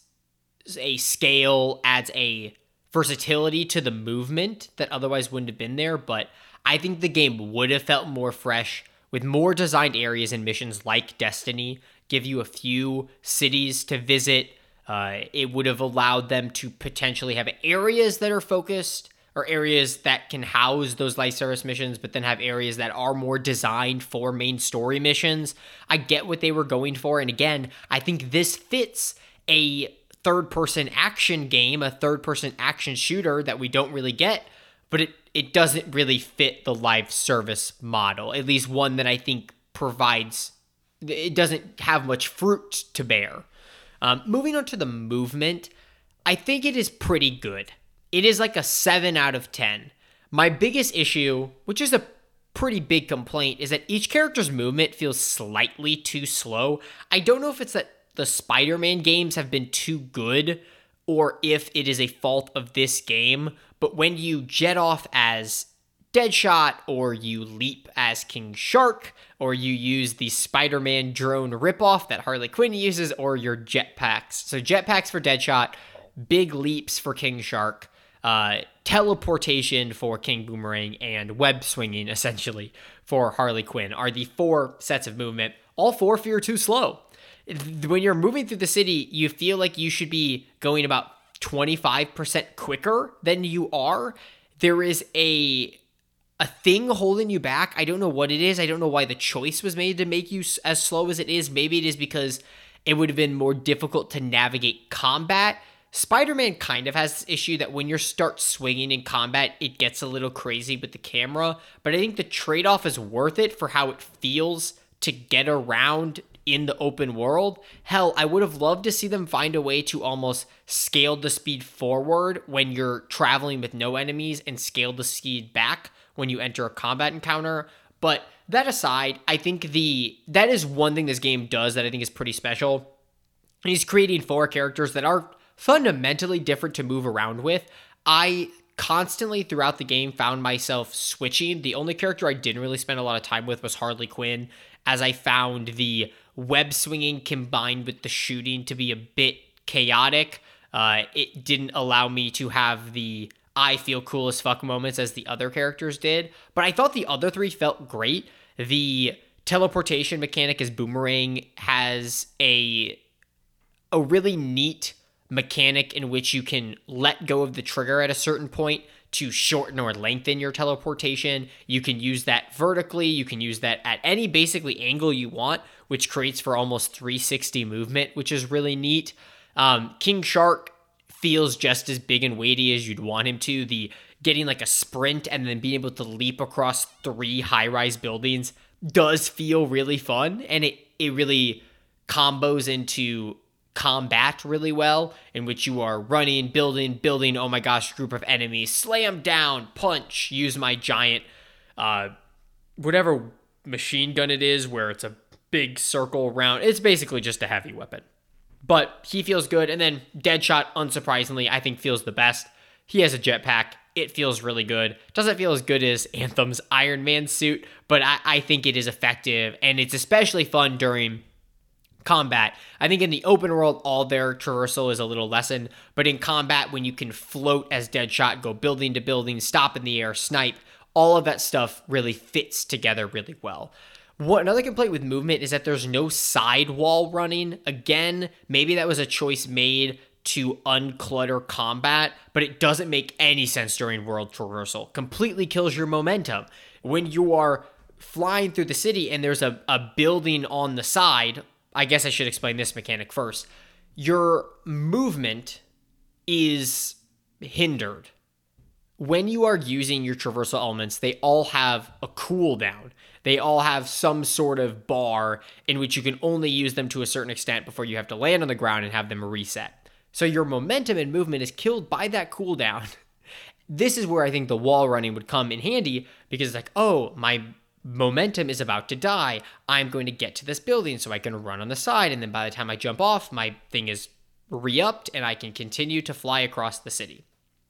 a scale, adds a versatility to the movement that otherwise wouldn't have been there, but I think the game would have felt more fresh with more designed areas and missions like Destiny, give you a few cities to visit. Uh, it would have allowed them to potentially have areas that are focused or areas that can house those live service missions, but then have areas that are more designed for main story missions. I get what they were going for. And again, I think this fits a third-person action game, a third-person action shooter that we don't really get, but it, it doesn't really fit the live service model, at least one that I think provides, it doesn't have much fruit to bear. Um, moving on to the movement, I think it is pretty good. It is like a seven out of ten. My biggest issue, which is a pretty big complaint, is that each character's movement feels slightly too slow. I don't know if it's that the Spider-Man games have been too good or if it is a fault of this game, but when you jet off as Deadshot, or you leap as King Shark, or you use the Spider-Man drone ripoff that Harley Quinn uses, or your jetpacks. So jetpacks for Deadshot, big leaps for King Shark, uh, teleportation for King Boomerang, and web swinging, essentially, for Harley Quinn are the four sets of movement. All four feel too slow. When you're moving through the city, you feel like you should be going about twenty-five percent quicker than you are. There is a a thing holding you back. I don't know what it is. I don't know why the choice was made to make you as slow as it is. Maybe it is because it would have been more difficult to navigate combat. Spider-Man kind of has this issue that when you start swinging in combat, it gets a little crazy with the camera. But I think the trade-off is worth it for how it feels to get around in the open world. Hell, I would have loved to see them find a way to almost scale the speed forward when you're traveling with no enemies and scale the speed back when you enter a combat encounter. But that aside, I think the that is one thing this game does that I think is pretty special. He's creating four characters that are fundamentally different to move around with. I constantly throughout the game found myself switching. The only character I didn't really spend a lot of time with was Harley Quinn, as I found the web swinging combined with the shooting to be a bit chaotic. Uh, it didn't allow me to have the I feel cool as fuck moments as the other characters did, but I thought the other three felt great. The teleportation mechanic as Boomerang has a a really neat mechanic in which you can let go of the trigger at a certain point to shorten or lengthen your teleportation. You can use that vertically. You can use that at any basically angle you want, which creates for almost three sixty movement, which is really neat. Um, King Shark feels just as big and weighty as you'd want him to. The getting like a sprint and then being able to leap across three high-rise buildings does feel really fun, and it, it really combos into combat really well, in which you are running, building, building, oh my gosh, group of enemies, slam down, punch, use my giant, uh, whatever machine gun it is, where it's a big circle around. It's basically just a heavy weapon. But he feels good, and then Deadshot, unsurprisingly, I think feels the best. He has a jetpack. It feels really good. Doesn't feel as good as Anthem's Iron Man suit, but I, I think it is effective, and it's especially fun during combat. I think in the open world, all their traversal is a little lessened, but in combat, when you can float as Deadshot, go building to building, stop in the air, snipe, all of that stuff really fits together really well. What another complaint with movement is that there's no side wall running. Again, maybe that was a choice made to unclutter combat, but it doesn't make any sense during world traversal. Completely kills your momentum. When you are flying through the city and there's a, a building on the side, I guess I should explain this mechanic first. Your movement is hindered. When you are using your traversal elements, they all have a cooldown. They all have some sort of bar in which you can only use them to a certain extent before you have to land on the ground and have them reset. So your momentum and movement is killed by that cooldown. This is where I think the wall running would come in handy, because it's like, oh, my momentum is about to die. I'm going to get to this building so I can run on the side, and then by the time I jump off, my thing is re-upped and I can continue to fly across the city.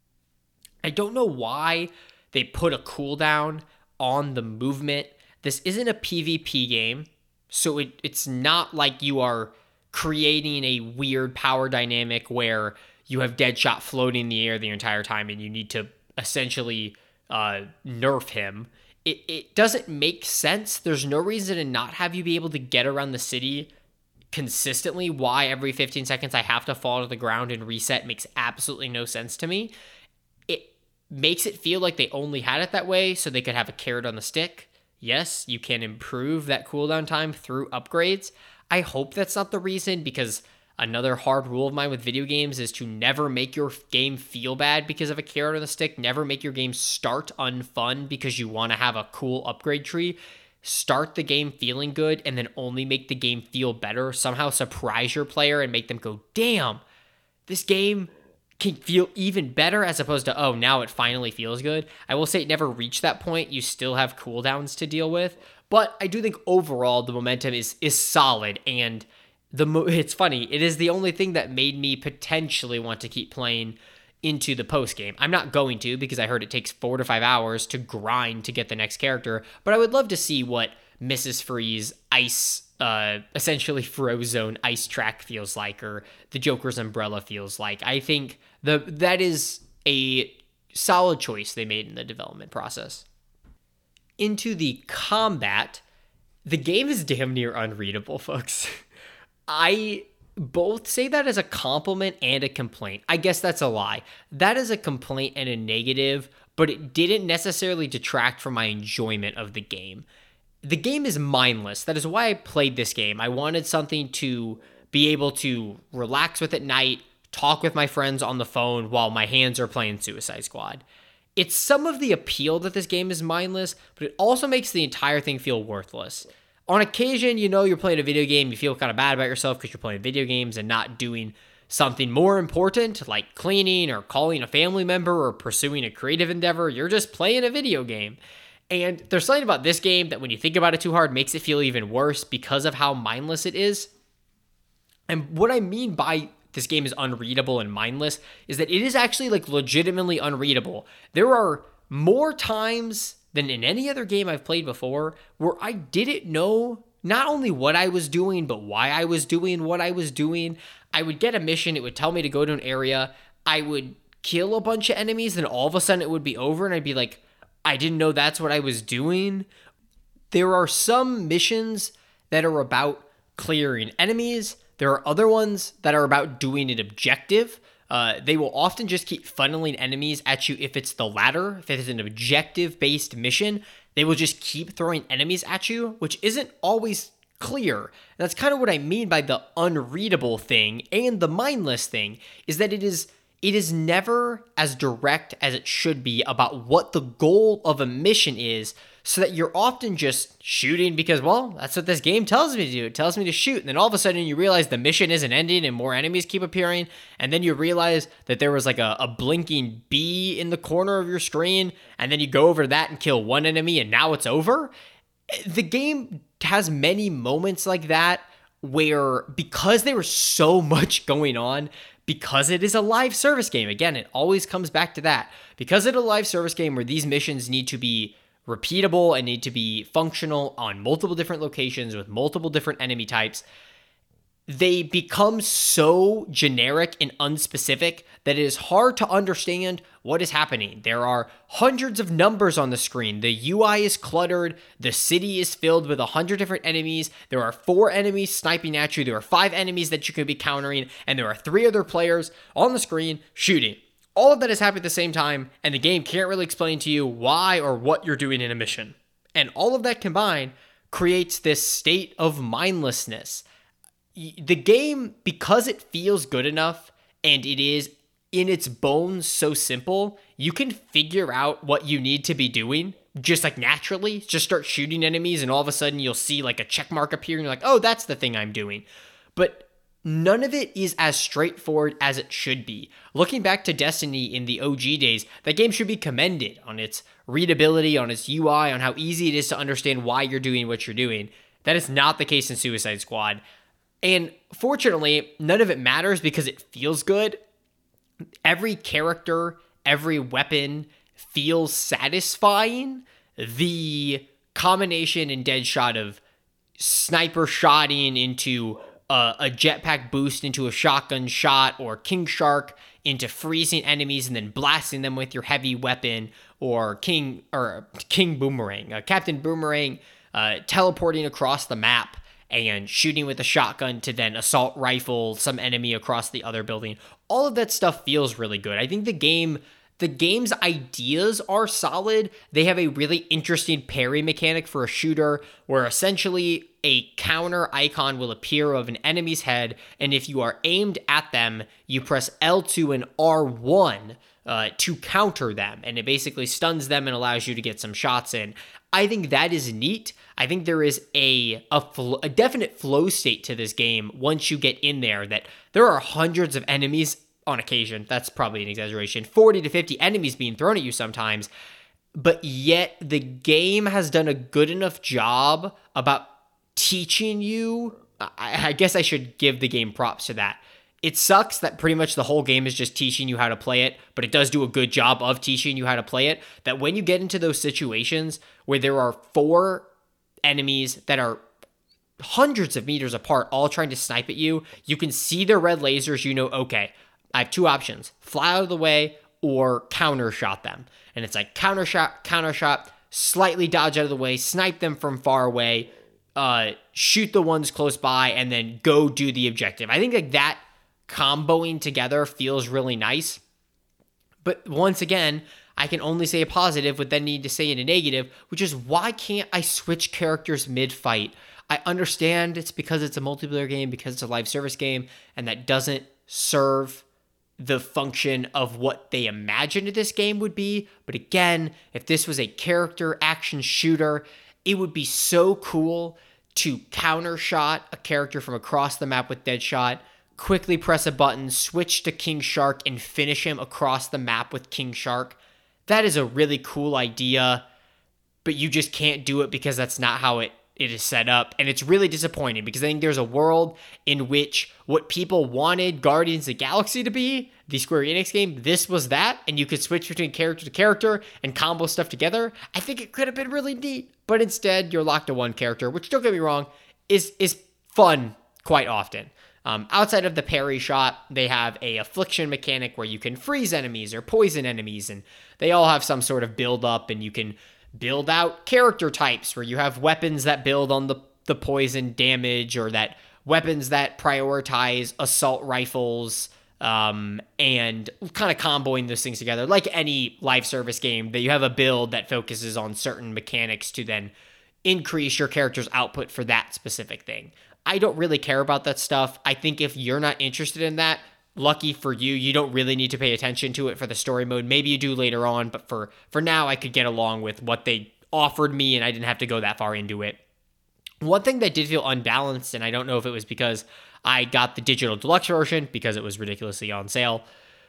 I don't know why they put a cooldown on the movement. This isn't a PvP game, so it, it's not like you are creating a weird power dynamic where you have Deadshot floating in the air the entire time and you need to essentially uh, nerf him. It, it doesn't make sense. There's no reason to not have you be able to get around the city consistently. Why every fifteen seconds I have to fall to the ground and reset makes absolutely no sense to me. It makes it feel like they only had it that way so they could have a carrot on the stick. Yes, you can improve that cooldown time through upgrades. I hope that's not the reason, because another hard rule of mine with video games is to never make your game feel bad because of a carrot on the stick. Never make your game start unfun because you want to have a cool upgrade tree. Start the game feeling good and then only make the game feel better. Somehow surprise your player and make them go, damn, this game can feel even better, as opposed to, oh, now it finally feels good. I will say it never reached that point. You still have cooldowns to deal with, but I do think overall the momentum is is solid, and the mo- it's funny, it is the only thing that made me potentially want to keep playing into the post game. I'm not going to, because I heard it takes four to five hours to grind to get the next character, but I would love to see what Missus Freeze ice uh essentially Frozone ice track feels like, or the Joker's umbrella feels like. I think the that is a solid choice they made in the development process. Into the combat, the game is damn near unreadable, folks. I both say that as a compliment and a complaint. I guess that's a lie. That is a complaint and a negative, but it didn't necessarily detract from my enjoyment of the game. The game is mindless. That is why I played this game. I wanted something to be able to relax with at night, talk with my friends on the phone while my hands are playing Suicide Squad. It's some of the appeal that this game is mindless, but it also makes the entire thing feel worthless. On occasion, you know, you're playing a video game, you feel kind of bad about yourself because you're playing video games and not doing something more important like cleaning or calling a family member or pursuing a creative endeavor. You're just playing a video game. And there's something about this game that when you think about it too hard makes it feel even worse because of how mindless it is. And what I mean by this game is unreadable and mindless is that it is actually like legitimately unreadable. There are more times than in any other game I've played before where I didn't know not only what I was doing, but why I was doing what I was doing. I would get a mission, it would tell me to go to an area, I would kill a bunch of enemies, then all of a sudden it would be over and I'd be like, I didn't know that's what I was doing. There are some missions that are about clearing enemies. There are other ones that are about doing an objective. Uh, they will often just keep funneling enemies at you if it's the latter. If it's an objective-based mission, they will just keep throwing enemies at you, which isn't always clear. And that's kind of what I mean by the unreadable thing and the mindless thing, is that it is it is never as direct as it should be about what the goal of a mission is, so that you're often just shooting because, well, that's what this game tells me to do. It tells me to shoot. And then all of a sudden you realize the mission isn't ending and more enemies keep appearing. And then you realize that there was like a, a blinking bee in the corner of your screen. And then you go over that and kill one enemy and now it's over. The game has many moments like that where, because there was so much going on, because it is a live service game, again, it always comes back to that. Because it's a live service game where these missions need to be repeatable and need to be functional on multiple different locations with multiple different enemy types, they become so generic and unspecific that it is hard to understand what is happening. There are hundreds of numbers on the screen. The U I is cluttered. The city is filled with a hundred different enemies. There are four enemies sniping at you. There are five enemies that you could be countering. And there are three other players on the screen shooting. All of that is happening at the same time, and the game can't really explain to you why or what you're doing in a mission. And all of that combined creates this state of mindlessness. The game, because it feels good enough, and it is in its bones so simple, you can figure out what you need to be doing just like naturally. Just start shooting enemies, and all of a sudden you'll see like a check mark appear, and you're like, oh, that's the thing I'm doing. But none of it is as straightforward as it should be. Looking back to Destiny in the O G days, that game should be commended on its readability, on its U I, on how easy it is to understand why you're doing what you're doing. That is not the case in Suicide Squad. And fortunately, none of it matters because it feels good. Every character, every weapon feels satisfying. The combination in Deadshot of sniper shotting into Uh, a jetpack boost into a shotgun shot, or King Shark into freezing enemies and then blasting them with your heavy weapon, or King or King Boomerang, uh, Captain Boomerang uh, teleporting across the map and shooting with a shotgun to then assault rifle some enemy across the other building. All of that stuff feels really good. I think the game The game's ideas are solid. They have a really interesting parry mechanic for a shooter where essentially a counter icon will appear of an enemy's head, and if you are aimed at them, you press L two and R one uh, to counter them, and it basically stuns them and allows you to get some shots in. I think that is neat. I think there is a a, fl- a definite flow state to this game once you get in there, that there are hundreds of enemies on occasion. That's probably an exaggeration. forty to fifty enemies being thrown at you sometimes. But yet the game has done a good enough job about teaching you. I, I guess I should give the game props to that. It sucks that pretty much the whole game is just teaching you how to play it, but it does do a good job of teaching you how to play it. That when you get into those situations where there are four enemies that are hundreds of meters apart, all trying to snipe at you, you can see their red lasers, you know, okay, I have two options: fly out of the way or counter shot them. And it's like counter shot, counter shot, slightly dodge out of the way, snipe them from far away, uh, shoot the ones close by, and then go do the objective. I think like that comboing together feels really nice. But once again, I can only say a positive, but then need to say in a negative, which is, why can't I switch characters mid-fight? I understand it's because it's a multiplayer game, because it's a live service game, and that doesn't serve the function of what they imagined this game would be. But again, if this was a character action shooter, it would be so cool to counter shot a character from across the map with Deadshot, quickly press a button, switch to King Shark, and finish him across the map with King Shark. That is a really cool idea, but you just can't do it because that's not how it it is set up. And it's really disappointing because I think there's a world in which what people wanted Guardians of the Galaxy to be, the Square Enix game, this was that, and you could switch between character to character and combo stuff together. I think it could have been really neat, but instead you're locked to one character, which, don't get me wrong, is is fun quite often. Um, outside of the parry shot, they have a affliction mechanic where you can freeze enemies or poison enemies, and they all have some sort of build up, and you can build out character types where you have weapons that build on the, the poison damage, or that weapons that prioritize assault rifles, um, and kind of comboing those things together. Like any live service game, that you have a build that focuses on certain mechanics to then increase your character's output for that specific thing. I don't really care about that stuff. I think if you're not interested in that, lucky for you, you don't really need to pay attention to it for the story mode. Maybe you do later on, but for, for now, I could get along with what they offered me, and I didn't have to go that far into it. One thing that did feel unbalanced, and I don't know if it was because I got the digital deluxe version because it was ridiculously on sale,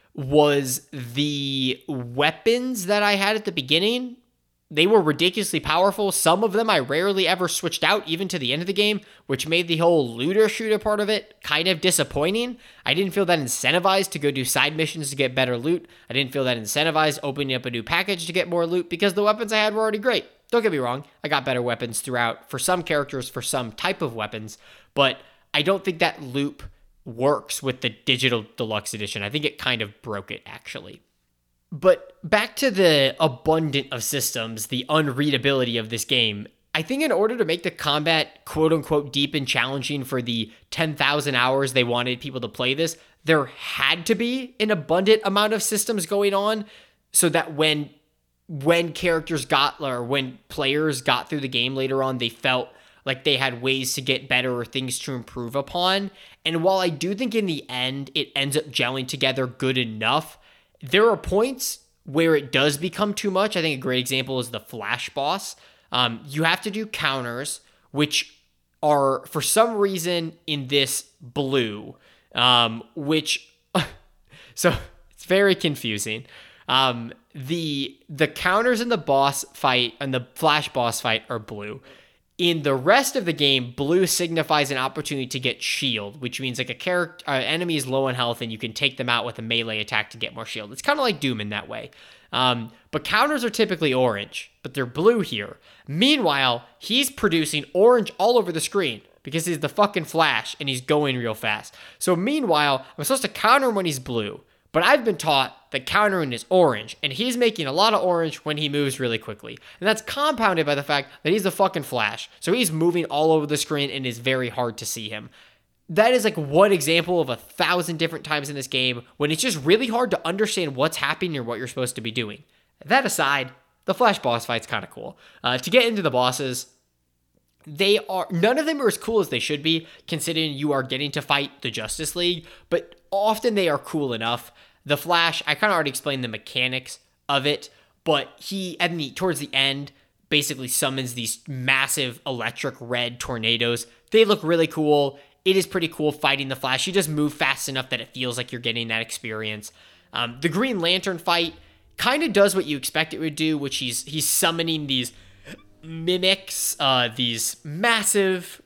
was the weapons that I had at the beginning. They were ridiculously powerful. Some of them I rarely ever switched out, even to the end of the game, which made the whole looter shooter part of it kind of disappointing. I didn't feel that incentivized to go do side missions to get better loot. I didn't feel that incentivized opening up a new package to get more loot, because the weapons I had were already great. Don't get me wrong, I got better weapons throughout for some characters, for some type of weapons, but I don't think that loop works with the digital deluxe edition. I think it kind of broke it, actually. But back to the abundant of systems, the unreadability of this game, I think in order to make the combat quote-unquote deep and challenging for the ten thousand hours they wanted people to play this, there had to be an abundant amount of systems going on, so that when when characters got, or when players got through the game later on, they felt like they had ways to get better or things to improve upon. And while I do think in the end it ends up gelling together good enough, there are points where it does become too much. I think a great example is the Flash boss. Um, you have to do counters, which are, for some reason, in this blue, um, which, so it's very confusing. Um, the the counters in the boss fight and the Flash boss fight are blue. In the rest of the game, blue signifies an opportunity to get shield, which means like a character, uh, enemy is low on health and you can take them out with a melee attack to get more shield. It's kind of like Doom in that way. Um, but counters are typically orange, but they're blue here. Meanwhile, he's producing orange all over the screen because he's the fucking Flash and he's going real fast. So meanwhile, I'm supposed to counter him when he's blue, but I've been taught that countering is orange, and he's making a lot of orange when he moves really quickly. And that's compounded by the fact that he's the fucking Flash. So he's moving all over the screen and it's very hard to see him. That is like one example of a thousand different times in this game when it's just really hard to understand what's happening or what you're supposed to be doing. That aside, the Flash boss fight's kind of cool. Uh, to get into the bosses, they are, none of them are as cool as they should be, considering you are getting to fight the Justice League, but often they are cool enough. The Flash, I kind of already explained the mechanics of it, but he, at the, towards the end, basically summons these massive electric red tornadoes. They look really cool. It is pretty cool fighting the Flash. You just move fast enough that it feels like you're getting that experience. Um, the Green Lantern fight kind of does what you expect it would do, which he's he's summoning these mimics, uh, these massive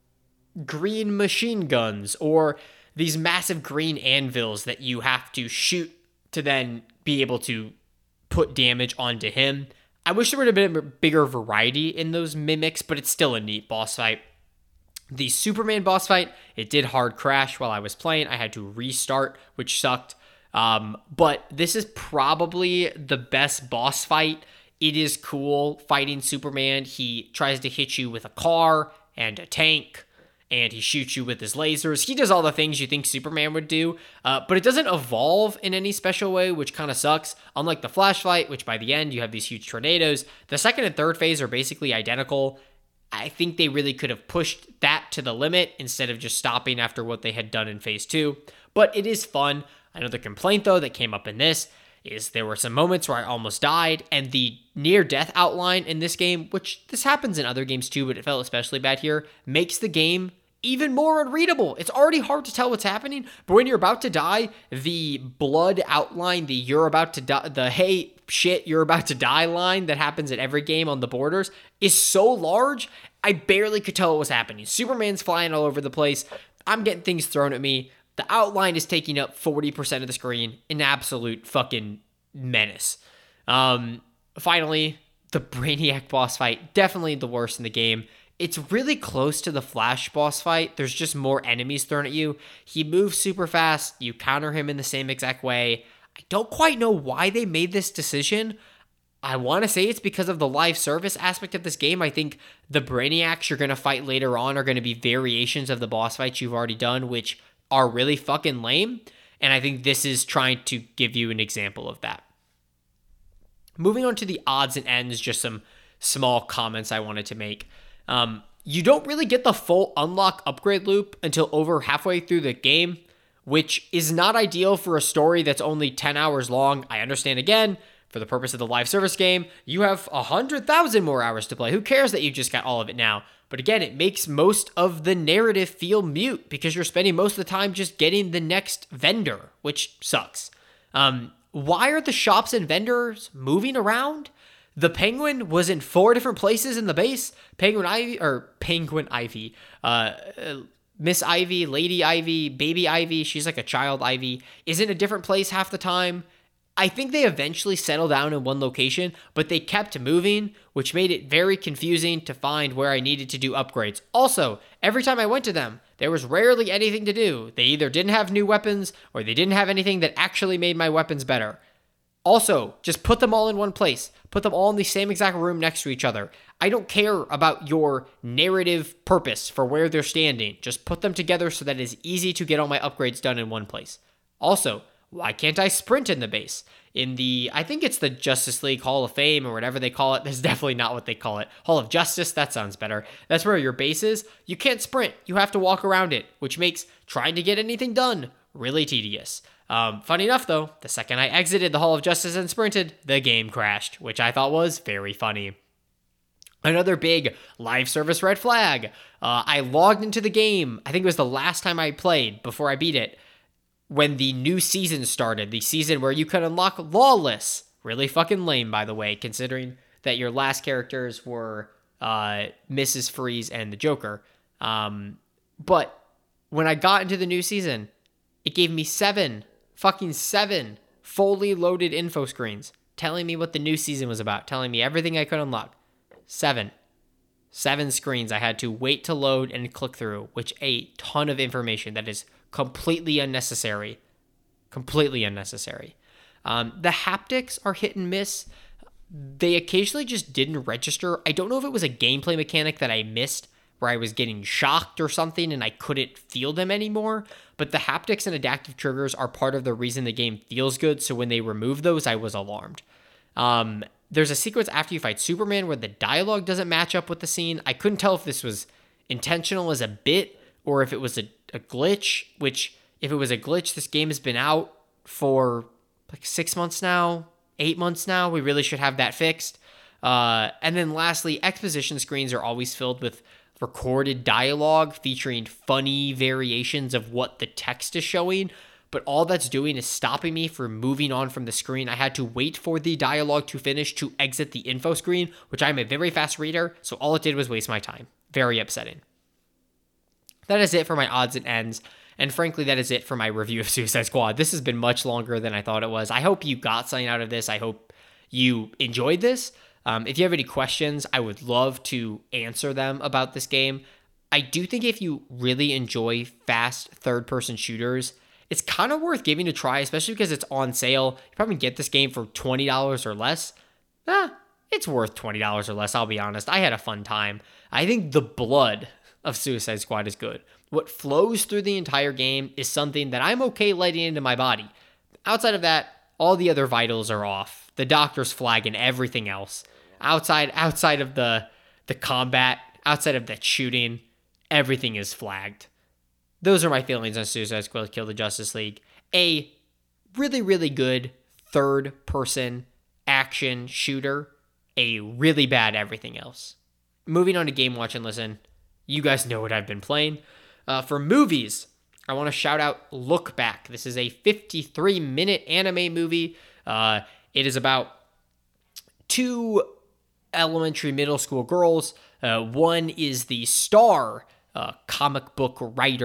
green machine guns, or these massive green anvils that you have to shoot to then be able to put damage onto him. I wish there would have been a bigger variety in those mimics, but it's still a neat boss fight. The Superman boss fight, it did hard crash while I was playing. I had to restart, which sucked. Um, but this is probably the best boss fight. It is cool fighting Superman. He tries to hit you with a car and a tank, and he shoots you with his lasers. He does all the things you think Superman would do, uh, but it doesn't evolve in any special way, which kind of sucks. Unlike the Flash fight, which by the end you have these huge tornadoes, the second and third phase are basically identical. I think they really could have pushed that to the limit instead of just stopping after what they had done in phase two, but it is fun. Another complaint, though, that came up in this is there were some moments where I almost died, and the near-death outline in this game, which this happens in other games too, but it felt especially bad here, makes the game even more unreadable. It's already hard to tell what's happening, but when you're about to die, the blood outline, the you're about to die, the hey, shit, you're about to die line that happens at every game on the borders is so large, I barely could tell what was happening. Superman's flying all over the place. I'm getting things thrown at me. The outline is taking up forty percent of the screen, an absolute fucking menace. Um, finally, the Brainiac boss fight, definitely the worst in the game. It's really close to the Flash boss fight. There's just more enemies thrown at you. He moves super fast. You counter him in the same exact way. I don't quite know why they made this decision. I want to say it's because of the live service aspect of this game. I think the Brainiacs you're going to fight later on are going to be variations of the boss fights you've already done, which are really fucking lame. And I think this is trying to give you an example of that. Moving on to the odds and ends, just some small comments I wanted to make. Um, you don't really get the full unlock upgrade loop until over halfway through the game, which is not ideal for a story that's only ten hours long. I understand, again, for the purpose of the live service game, you have one hundred thousand more hours to play. Who cares that you just got all of it now? But again, it makes most of the narrative feel mute because you're spending most of the time just getting the next vendor, which sucks. Um, why are the shops and vendors moving around? The Penguin was in four different places in the base. Penguin Ivy, or Penguin Ivy, uh, Miss Ivy, Lady Ivy, Baby Ivy, she's like a child Ivy, is in a different place half the time. I think they eventually settled down in one location, but they kept moving, which made it very confusing to find where I needed to do upgrades. Also, every time I went to them, there was rarely anything to do. They either didn't have new weapons, or they didn't have anything that actually made my weapons better. Also, just put them all in one place. Put them all in the same exact room next to each other. I don't care about your narrative purpose for where they're standing. Just put them together so that it's easy to get all my upgrades done in one place. Also, why can't I sprint in the base? In the, I think it's the Justice League Hall of Fame or whatever they call it. That's definitely not what they call it. Hall of Justice, that sounds better. That's where your base is. You can't sprint. You have to walk around it, which makes trying to get anything done really tedious. Um, funny enough, though, the second I exited the Hall of Justice and sprinted, the game crashed, which I thought was very funny. Another big live service red flag. Uh, I logged into the game. I think it was the last time I played before I beat it. When the new season started, the season where you could unlock Lawless. Really fucking lame, by the way, considering that your last characters were uh, Missus Freeze and the Joker. Um, but when I got into the new season, it gave me seven, fucking seven, fully loaded info screens telling me what the new season was about, telling me everything I could unlock. Seven. Seven screens I had to wait to load and click through, which a ton of information that is completely unnecessary. Completely unnecessary. Um, the haptics are hit and miss. They occasionally just didn't register. I don't know if it was a gameplay mechanic that I missed where I was getting shocked or something and I couldn't feel them anymore, but the haptics and adaptive triggers are part of the reason the game feels good, so when they removed those, I was alarmed. Um, there's a sequence after you fight Superman where the dialogue doesn't match up with the scene. I couldn't tell if this was intentional as a bit or if it was a, a glitch, which, if it was a glitch, this game has been out for like six months now, eight months now. We really should have that fixed. Uh, and then lastly, exposition screens are always filled with recorded dialogue featuring funny variations of what the text is showing, but all that's doing is stopping me from moving on from the screen. I had to wait for the dialogue to finish to exit the info screen, which I'm a very fast reader, so all it did was waste my time. Very upsetting. That is it for my odds and ends, and frankly, that is it for my review of Suicide Squad. This has been much longer than I thought it was. I hope you got something out of this. I hope you enjoyed this. Um, if you have any questions, I would love to answer them about this game. I do think if you really enjoy fast third-person shooters, it's kind of worth giving a try, especially because it's on sale. You probably get this game for twenty dollars or less. Ah, it's worth twenty dollars or less, I'll be honest. I had a fun time. I think the blood of Suicide Squad is good. What flows through the entire game is something that I'm okay letting into my body. Outside of that, all the other vitals are off. The doctor's flagging everything else. Outside outside of the the combat, outside of that shooting, everything is flagged. Those are my feelings on Suicide Squad Kill the Justice League. A really, really good third-person action shooter. A really bad everything else. Moving on to Game Watch and Listen. You guys know what I've been playing. Uh, for movies, I want to shout out Look Back. This is a fifty-three minute anime movie. Uh, it is about two elementary middle school girls. Uh, one is the star uh, comic book writer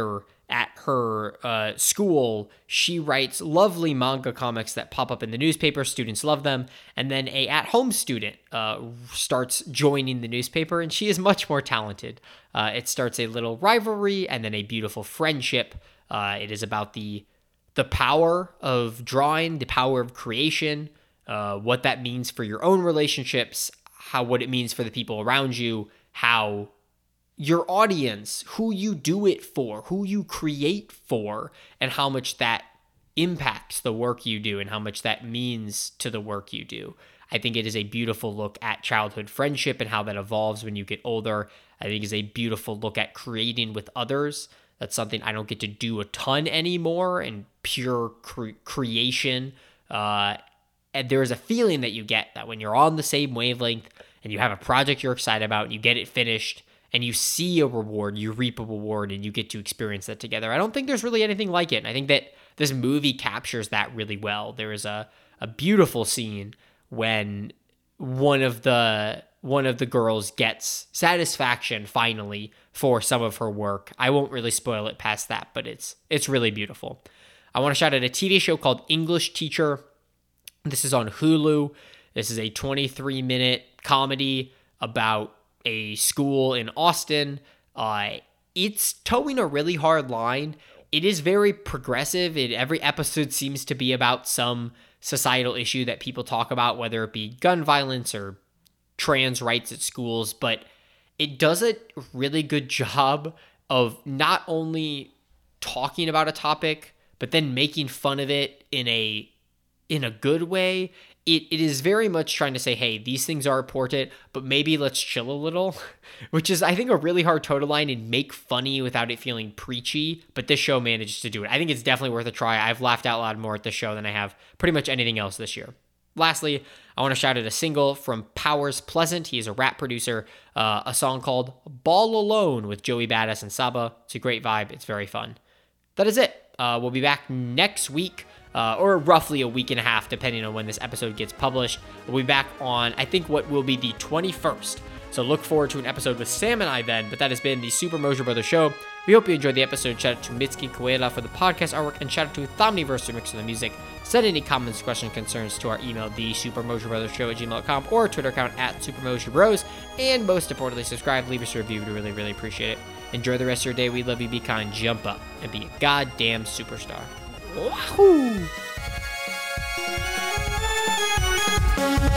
at her uh, school, she writes lovely manga comics that pop up in the newspaper. Students love them. And then a at-home student uh, starts joining the newspaper, and she is much more talented. Uh, it starts a little rivalry and then a beautiful friendship. Uh, it is about the the power of drawing, the power of creation, uh, what that means for your own relationships, how what it means for the people around you, how your audience, who you do it for, who you create for, and how much that impacts the work you do and how much that means to the work you do. I think it is a beautiful look at childhood friendship and how that evolves when you get older. I think it's a beautiful look at creating with others. That's something I don't get to do a ton anymore, and pure cre- creation. Uh, and there is a feeling that you get that when you're on the same wavelength and you have a project you're excited about and you get it finished and you see a reward, you reap a reward, and you get to experience that together. I don't think there's really anything like it. And I think that this movie captures that really well. There is a, a beautiful scene when one of the one of the girls gets satisfaction finally for some of her work. I won't really spoil it past that, but it's it's really beautiful. I want to shout out a T V show called English Teacher. This is on Hulu. This is a twenty-three minute comedy about a school in Austin. Uh, it's towing a really hard line. It is very progressive. It, every episode seems to be about some societal issue that people talk about, whether it be gun violence or trans rights at schools, but it does a really good job of not only talking about a topic, but then making fun of it in a in a good way. It it is very much trying to say, hey, these things are important, but maybe let's chill a little, which is, I think, a really hard toe to line and make funny without it feeling preachy, but this show manages to do it. I think it's definitely worth a try. I've laughed out loud more at this show than I have pretty much anything else this year. Lastly, I want to shout out a single from Powers Pleasant. He is a rap producer, uh, a song called Ball Alone with Joey Badass and Saba. It's a great vibe. It's very fun. That is it. Uh, we'll be back next week, uh, or roughly a week and a half, depending on when this episode gets published. We'll be back on, I think, what will be the twenty-first. So look forward to an episode with Sam and I then, but that has been the Super Mojo Brothers Show. We hope you enjoyed the episode. Shout out to Mitsuki Koeda for the podcast artwork, and shout out to Thomniverse for mixing the music. Send any comments, questions, concerns to our email, the Super Mojo Brothers Show at gmail dot com, or Twitter account at Super Mojo Bros. And most importantly, subscribe, leave us a review. We really, really appreciate it. Enjoy the rest of your day. We love you. Be kind, jump up, and be a goddamn superstar. Wahoo!